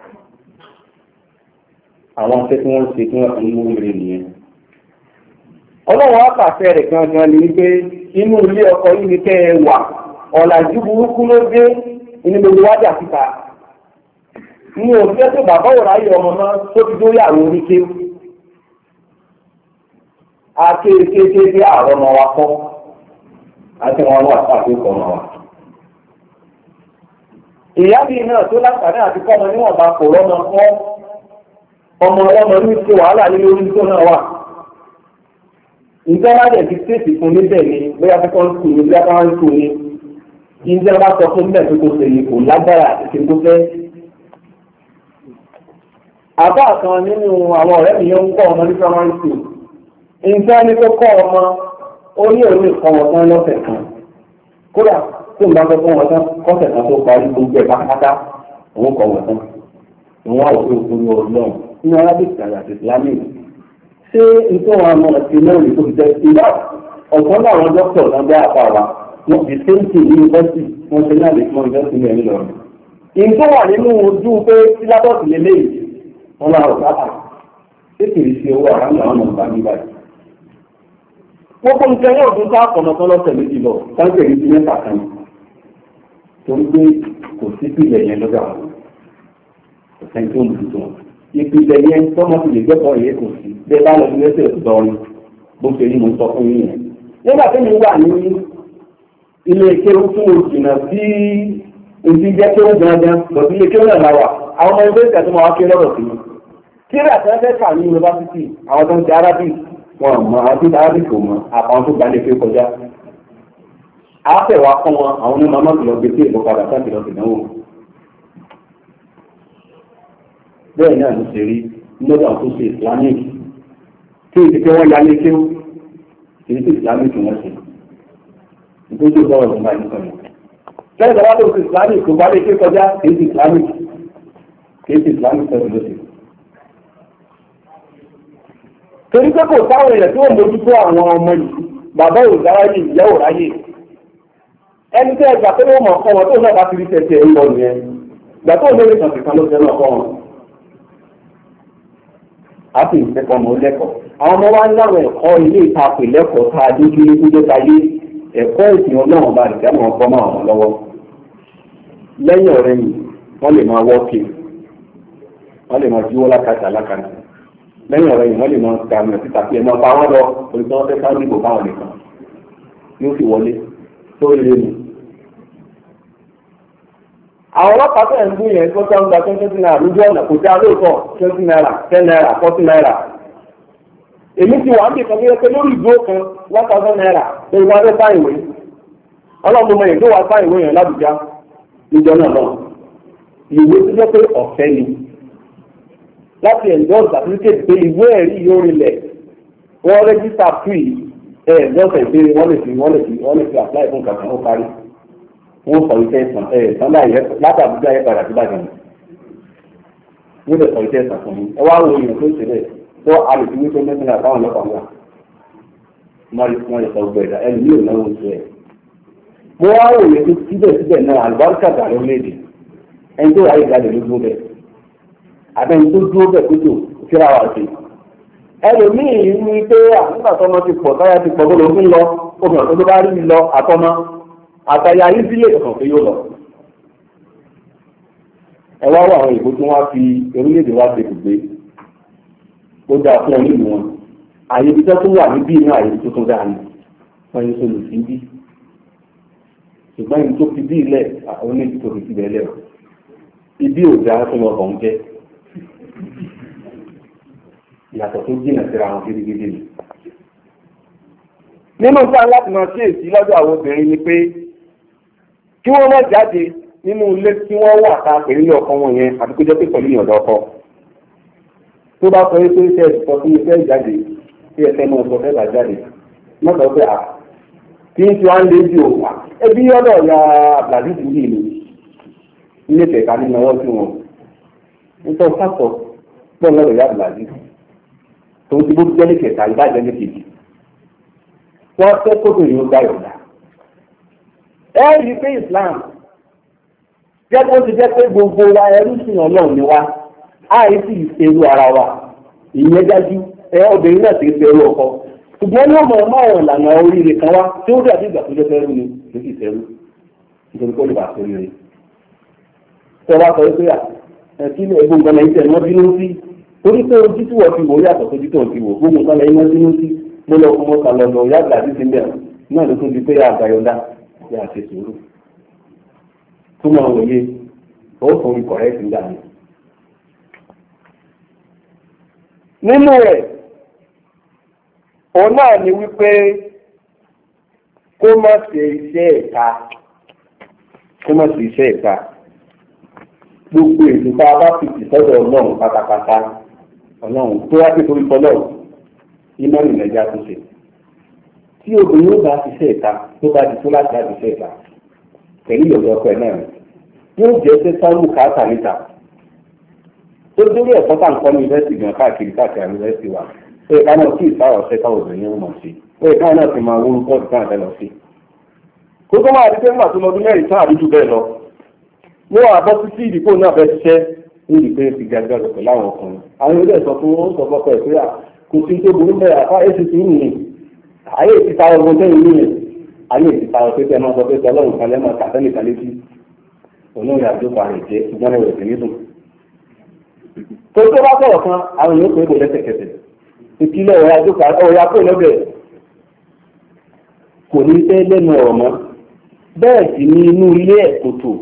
àwọn akẹ́ tí wọ́n ń ṣe tí wọ́n fi ń mú ire nìyẹn. ọlọ́run á pàṣẹ rẹ̀ gangan ni wípé inú ilé ọkọ yìí ni kẹ́ ẹ wà ọ̀làjú burúkú ló dé inú gbogbo wájà síta ní òṣìṣẹ́ tó bàbá òrà ayé ọmọ náà tó ti dórí àwọn oníké akéèké àrọ́ ọmọ wa kọ́ àti wọn wà pàṣẹ kọ́ ọmọ wa. ìyá bíi náà tó láǹfààní àti kọ́ ọmọ níwọ̀nba kò rọ́mọ kọ́ ọmọ ní ṣe wàhálà ní lórí tó náà wà. ìjọba dẹ̀ ti tètè fún níbẹ̀ ni bóyá fẹ́ kọ́ ń sùn ní bóyá kọ́ ń sùn ní. ìjọba sọ fún bẹ́ẹ̀ tó kó ṣe yìí kò lágbára àti ṣe tó fẹ́. àbá kan nínú àwọn ọ̀rẹ́ mi yẹn ń kọ́ ọmọ ní primary school. ìjọba ní kó kọ́ ọmọ ó ní òun ìkọ́ wọn tán lọ́sẹ̀ kan. kódà tó ń bá fẹ́ fún wọn tán kọ́sẹ̀ kan tó parí gbogbo ẹ̀ pátápátá òun kọ́ wọn tán. òun á òfin òfin ọlọ́run nínú arábìkì àti islamic ṣé nítorí wọn àmọ́ ti náà ní tó fi jẹ́ ìlà ọ̀sán láwọn dókítà lọ́gbẹ́ àpá wa wọ́n di sẹ́ńtì ní yunifásitì wọ́n ṣe náà lè fún yunifásitì ní ẹ̀yìn lọ́rùn. ìgbó wà nínú ojú pé sílábọ̀sì lélẹ́yìí wọ́n máa rọ̀ sáà ṣé kìí ṣe owó àrámì àwọn ọ̀nà ìbámu báyìí. gbogbo nǹkan yóò tún sá àpọ̀nà tán lọ́sẹ̀ méjì lọ sáńkì èyí ti mẹ́ta kan torí pé kò sí pìlẹ̀ yẹn lọ́dọ̀ àwọn ọ̀sẹ̀ tó ń dùn tó wọn. ìpìlẹ̀ yẹn tọ́mọ ti lè gbẹ́kọ̀ọ́ yẹn kò sí bẹ́ẹ̀ bá lọ sí lẹ́sẹ̀ ìtọ́rin bó ṣe ní mo sọ fún yín yẹn. nígbà tí mi wà ní ilé kéwú fún òjìnà sí ibi jẹ́ kéwú gangan lọ́sí ilé kéwú náà láwà àwọn ọmọ ẹgbẹ́ ìgbà tó máa wá ké lọ́rọ̀ sí mi. kíra àti ẹgbẹ́ kà ní yunifásitì àwọn tó ń ti arabic wọn mọ àwọn tó ń ti arabic kò mọ àbáwọn tó gbà lè ké kọjá. àáfẹ̀wá fún wọn àwọn onímọ̀ máa lọ gbé sí èkó padà sáà lọ sí ìdánwò. bẹ́ẹ̀ náà ló ṣe rí lọ́dọ̀ tó ṣe islamic tí o ti pé wọ́n yálé kéwú èyí tí islamic wọ́n ṣe nítorí ó bọ́ọ̀lù máa ń sọ yìí. lẹ́yìn tó bá tó ṣe islamic tó bá lè ké kọjá èyí tí islamic sọ̀rọ̀ ló ṣe. torí pé kò sáwọn èèyàn tí wọ́n mójútó àwọn ọmọ yìí bàbá ò ráyè ìyá ò ráyè ẹni tẹ́ ẹgbà tó wọ́n mọ̀ ọkọ wọn tó náà bá fi rí tẹ̀sẹ̀ ń lọ nìyẹn gbà tó lórí kàǹtìkan ló fẹ́ náà kọ́ wọn. a sì ń fẹ́kọ̀ọ́ ọmọ lẹ́kọ̀ọ́ àwọn ọmọ wa ń láwọn ẹ̀kọ́ ilé ìtàpè lẹ́kọ̀ọ́ tá a dé kí ní kúndé tayé ẹ̀kọ́ ìsìn ọlọ́run bá nìkan máa bọ́ máa wọn lọ́wọ́ lẹ́yìn ọ̀rẹ́ yìí wọ́n lè máa wọ́ọ̀kì wọ́n lè máa jíwọ́ lákàtà lákàtà lẹ́yìn ọ̀rẹ́ yìí wọ́n lè máa ga àmì títà pé ẹ̀ máa bá wọn lọ orí tí wọ́n fẹ́ ká dìbò báwọn nìkan yóò fi wọlé tó lé nù. àwọn ọlọ́pàá tẹ̀ ń bú yẹn tó tẹ́ ń gba 20 naira lójú ọ̀nà kò já lóòótọ́ 20 naira 10 naira 40 naira. èmi ti wà ń bì kan bí pé lórí ìdúró kan 1000 naira lórí wá fẹ́ bá ìwé ọlọ́run mọ èyí tó wá bá ìwé yẹn lábùjá níjọ náà náà ìwé tó jẹ́ pé ọ̀fẹ́ ni láti endorse certificate pé ìwé ẹ̀rí yóò rinlẹ̀ wọ́n rẹ́gísítà free lọ́sẹ̀ pé wọ́n lè fi apply fún kankan ó parí wọ́n sọ iṣẹ́ ẹ̀sán láti àbújá yẹn padà sí Ìbàdàn wọ́n lè sọ iṣẹ́ ẹ̀sán fún mi ẹ wá wo èèyàn tó ṣe bẹ́ẹ̀ tó a lè fi wípé mẹ́sàn-án àtàwọn ọlọ́pàá wà wọ́n lè sọ gbọ́ ẹ̀dá ẹni ní òun náà ń sọ ẹ̀. mo wá wò yẹ kó síbẹ̀síbẹ̀ náà àlùbáríkà dà lórílẹ̀-èdè ẹni tó ráyè jáde ló dúró bẹ́ẹ̀ àbẹ́ni tó dúró bẹ́ẹ̀ kó tó kíra wà sí. ẹlòmíì ní pé àtúntà tọmọ ti pọ̀ táyà ti pọ̀ tó lọ fún lọ obìnrin tó bá rí lọ àtọmọ àtàyà yìí sílẹ̀ kàn pé yóò lọ. ẹ wá wọ àwọn ìbò tí wọ́n fi orílẹ̀-èdè wa ṣe gbé ó dáa fún ọ nílùú wọn àyè ibi tó wà níbí inú àyè tó tún dáa ni wọ́n yẹn sọ lù sí bí ṣùgbọ́n ibi tó fi bí ilẹ̀ àwọn oníbi tó fi ti bẹ̀ẹ́ lẹ̀ ibi ò dáa fún ọkọ̀ ń jẹ́ ìyàtọ̀ tó jìnà síra wọn gidigidi ni. nínú sáà láti máa kíyèsí lọ́dọ̀ àwọn obìnrin ni pé kí wọ́n má jáde nínú ilé tí wọ́n wà ká pẹ̀lú ilé ọkọ wọn yẹn àti kó jẹ́ pé pẹ̀lú ìyọ̀dọ̀ ọkọ. tó bá sọ pé iṣẹ́ ìsọ fún iṣẹ́ ìjáde tí ẹsẹ̀ náà sọ fẹ́ bá jáde má sọ pé kí n ti wá ń lé jù ó ẹbí ọ̀dọ̀ ya Abdulaziz yìí ni ilé kẹ̀kẹ́ nínú ọwọ́ sí wọn. nítorí sásọ pọ̀ lọ́dọ̀ ya Abdulaziz tó ti bó jẹ́ ní kẹta ìbàjẹ́ ní kejì wọ́n fẹ́ kótó yìí ó gbá yọ̀dá. ẹ rí i pé Islam jẹ́ kó ti jẹ́ pé gbogbo wa ẹrú sìn Ọlọ́run ni wa àìsí ìṣerú ara wa ìyẹn dájú obìnrin náà ti ṣerú ọkọ ṣùgbọ́n ní ọmọ ọ̀rọ̀ ìlànà oríire kan wá tí ó dàbí ìgbà tó jẹ́ fẹ́rú ni kò sì ṣerú nítorí kó lè bá sórí rẹ̀. tí wọ́n bá sọ pé kí ẹgbẹ́ nǹkan lẹ́yìn tẹ̀ wọ́n bínú sí torí pé ojú tí wọ́n ti wò yàtọ̀ sójú tó ti wò gbogbo nǹkan lẹ́yìn wọ́n bínú sí mo lọ fún mọ́ta lọ́dọ̀ yàgbà sí síbẹ̀ náà ló tún di pé àgbàyọ̀dá yà á ṣe sùúrù tó máa wòye ó fún ìkọ̀rẹ́ sí dàní. nínú rẹ̀ òun náà ni wípé kó má ṣe iṣẹ́ ìta gbogbo èdè tá a bá fi tìsọ́dọ̀ Ọlọ́run pátápátá Ọlọ́run tó wá pé torí tọ́lọ́run iná ìrìnàjà tó ṣe tí obìnrin ó bá ṣiṣẹ́ ìta tó bá di tó láti láti ṣiṣẹ́ ìta pẹ̀lú ìyọ̀dọ̀ ọkọ ẹ̀ náà yóò jẹ́ pé sáwù káàtà níta tó dórí ẹ̀kọ́ tá à ń kọ́ ní yunifásitì gan káàkiri yunifásitì wa ó yẹ ká náà kí ìsáwọ̀ ọ̀sẹ̀ káwọ̀ obìnrin ó mọ̀ sí ó yẹ ká náà fi máa wúrú kọ́ọ̀tù káà fẹ́ lọ sí. kó tó máa di pé nígbà tó lọ́dún mẹ́rin tán àdújú bẹ́ẹ̀ lọ wọ́n àbọ̀ sí ìdìbò náà fẹ́ ṣiṣẹ́ ní ìdìbò fi gàgà lọ pẹ̀lú àwọn ọkùnrin àwọn ilé ẹ̀sọ́ fún wọn sọ fọ́pọ̀ ẹ̀ pé kò sí tó burú bẹ́ẹ̀ àfa èsì sí nìyí ayé ti ta ọgbọ́n tẹ́yìn nìyẹn ayé ti ta ọgbọ́n tẹ́yìn náà sọ pé Ọlọ́run kan lẹ́mọ̀ kàtẹ́nì kan létí òun ìyá àjọpọ̀ àrẹ̀ jẹ́ ṣùgbọ́n ẹ̀rọ ìpín nídùn. tó tó bá sọ̀rọ̀ kan àwọn èèyàn pé kò lẹ́sẹ̀kẹsẹ̀ ìpìlẹ̀ ọ̀rọ̀ akó lọ́bẹ̀ kò ní fẹ́ lẹ́nu ọ̀rọ̀ mọ́ bẹ́ẹ̀ sì ni inú ilé ẹ̀ kò tò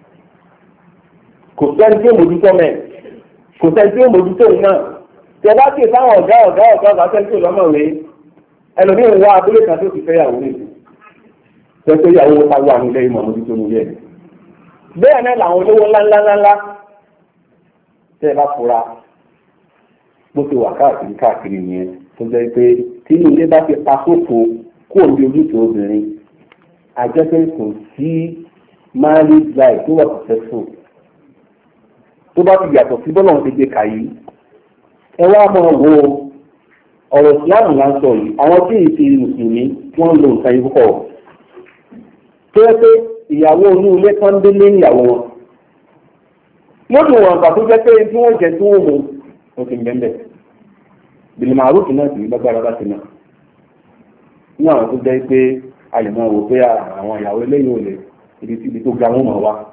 kò sẹ́ni tí ó mójútó mẹ́ kò sẹ́ni tí ó mójútó òun náà tẹ bá kí sáwọn ọ̀gá sẹ́ni tí ò lọ́mọ rèé ẹlòmíì ń wá abúlé kan tó ti fẹ́ yàwó nìyí tẹ́ pé ìyàwó wọn pariwo àwọn ilé ìmọ̀ mójútó nílé ẹ̀ bẹ́ẹ̀ náà làwọn olówó ńláńláńlá tẹ́ ẹ bá fura bó ti wà káàkiri yẹn tó jẹ́ pé tí ilé bá ti pa kókó kó o ní ojútùú obìnrin àjẹpẹ́ kò sí marriage life tó wà successful tó bá ti yàtọ̀ sí bọ́lá wọn ti gbé kàyí ẹ wá máa wo ọ̀rọ̀ ìsìláàmù là ń sọ yìí àwọn tí ì ti mùsùlùmí wọ́n ń lo nǹkan yìí púpọ̀ tó yẹ pé ìyàwó inú ilé kan délé ìyàwó wọn lódì wọn àgbà tó jẹ́ pé tí wọ́n jẹ tí wọ́n mú wọn ti gbẹ́ńbẹ̀ bìlì màrúfù náà sì gbàgbára bá ti náà ní àwọn tó jẹ́ pé a lè máa wò pé àwọn ìyàwó eléyìí ò lè ibi tó ga wọn mọ̀ wá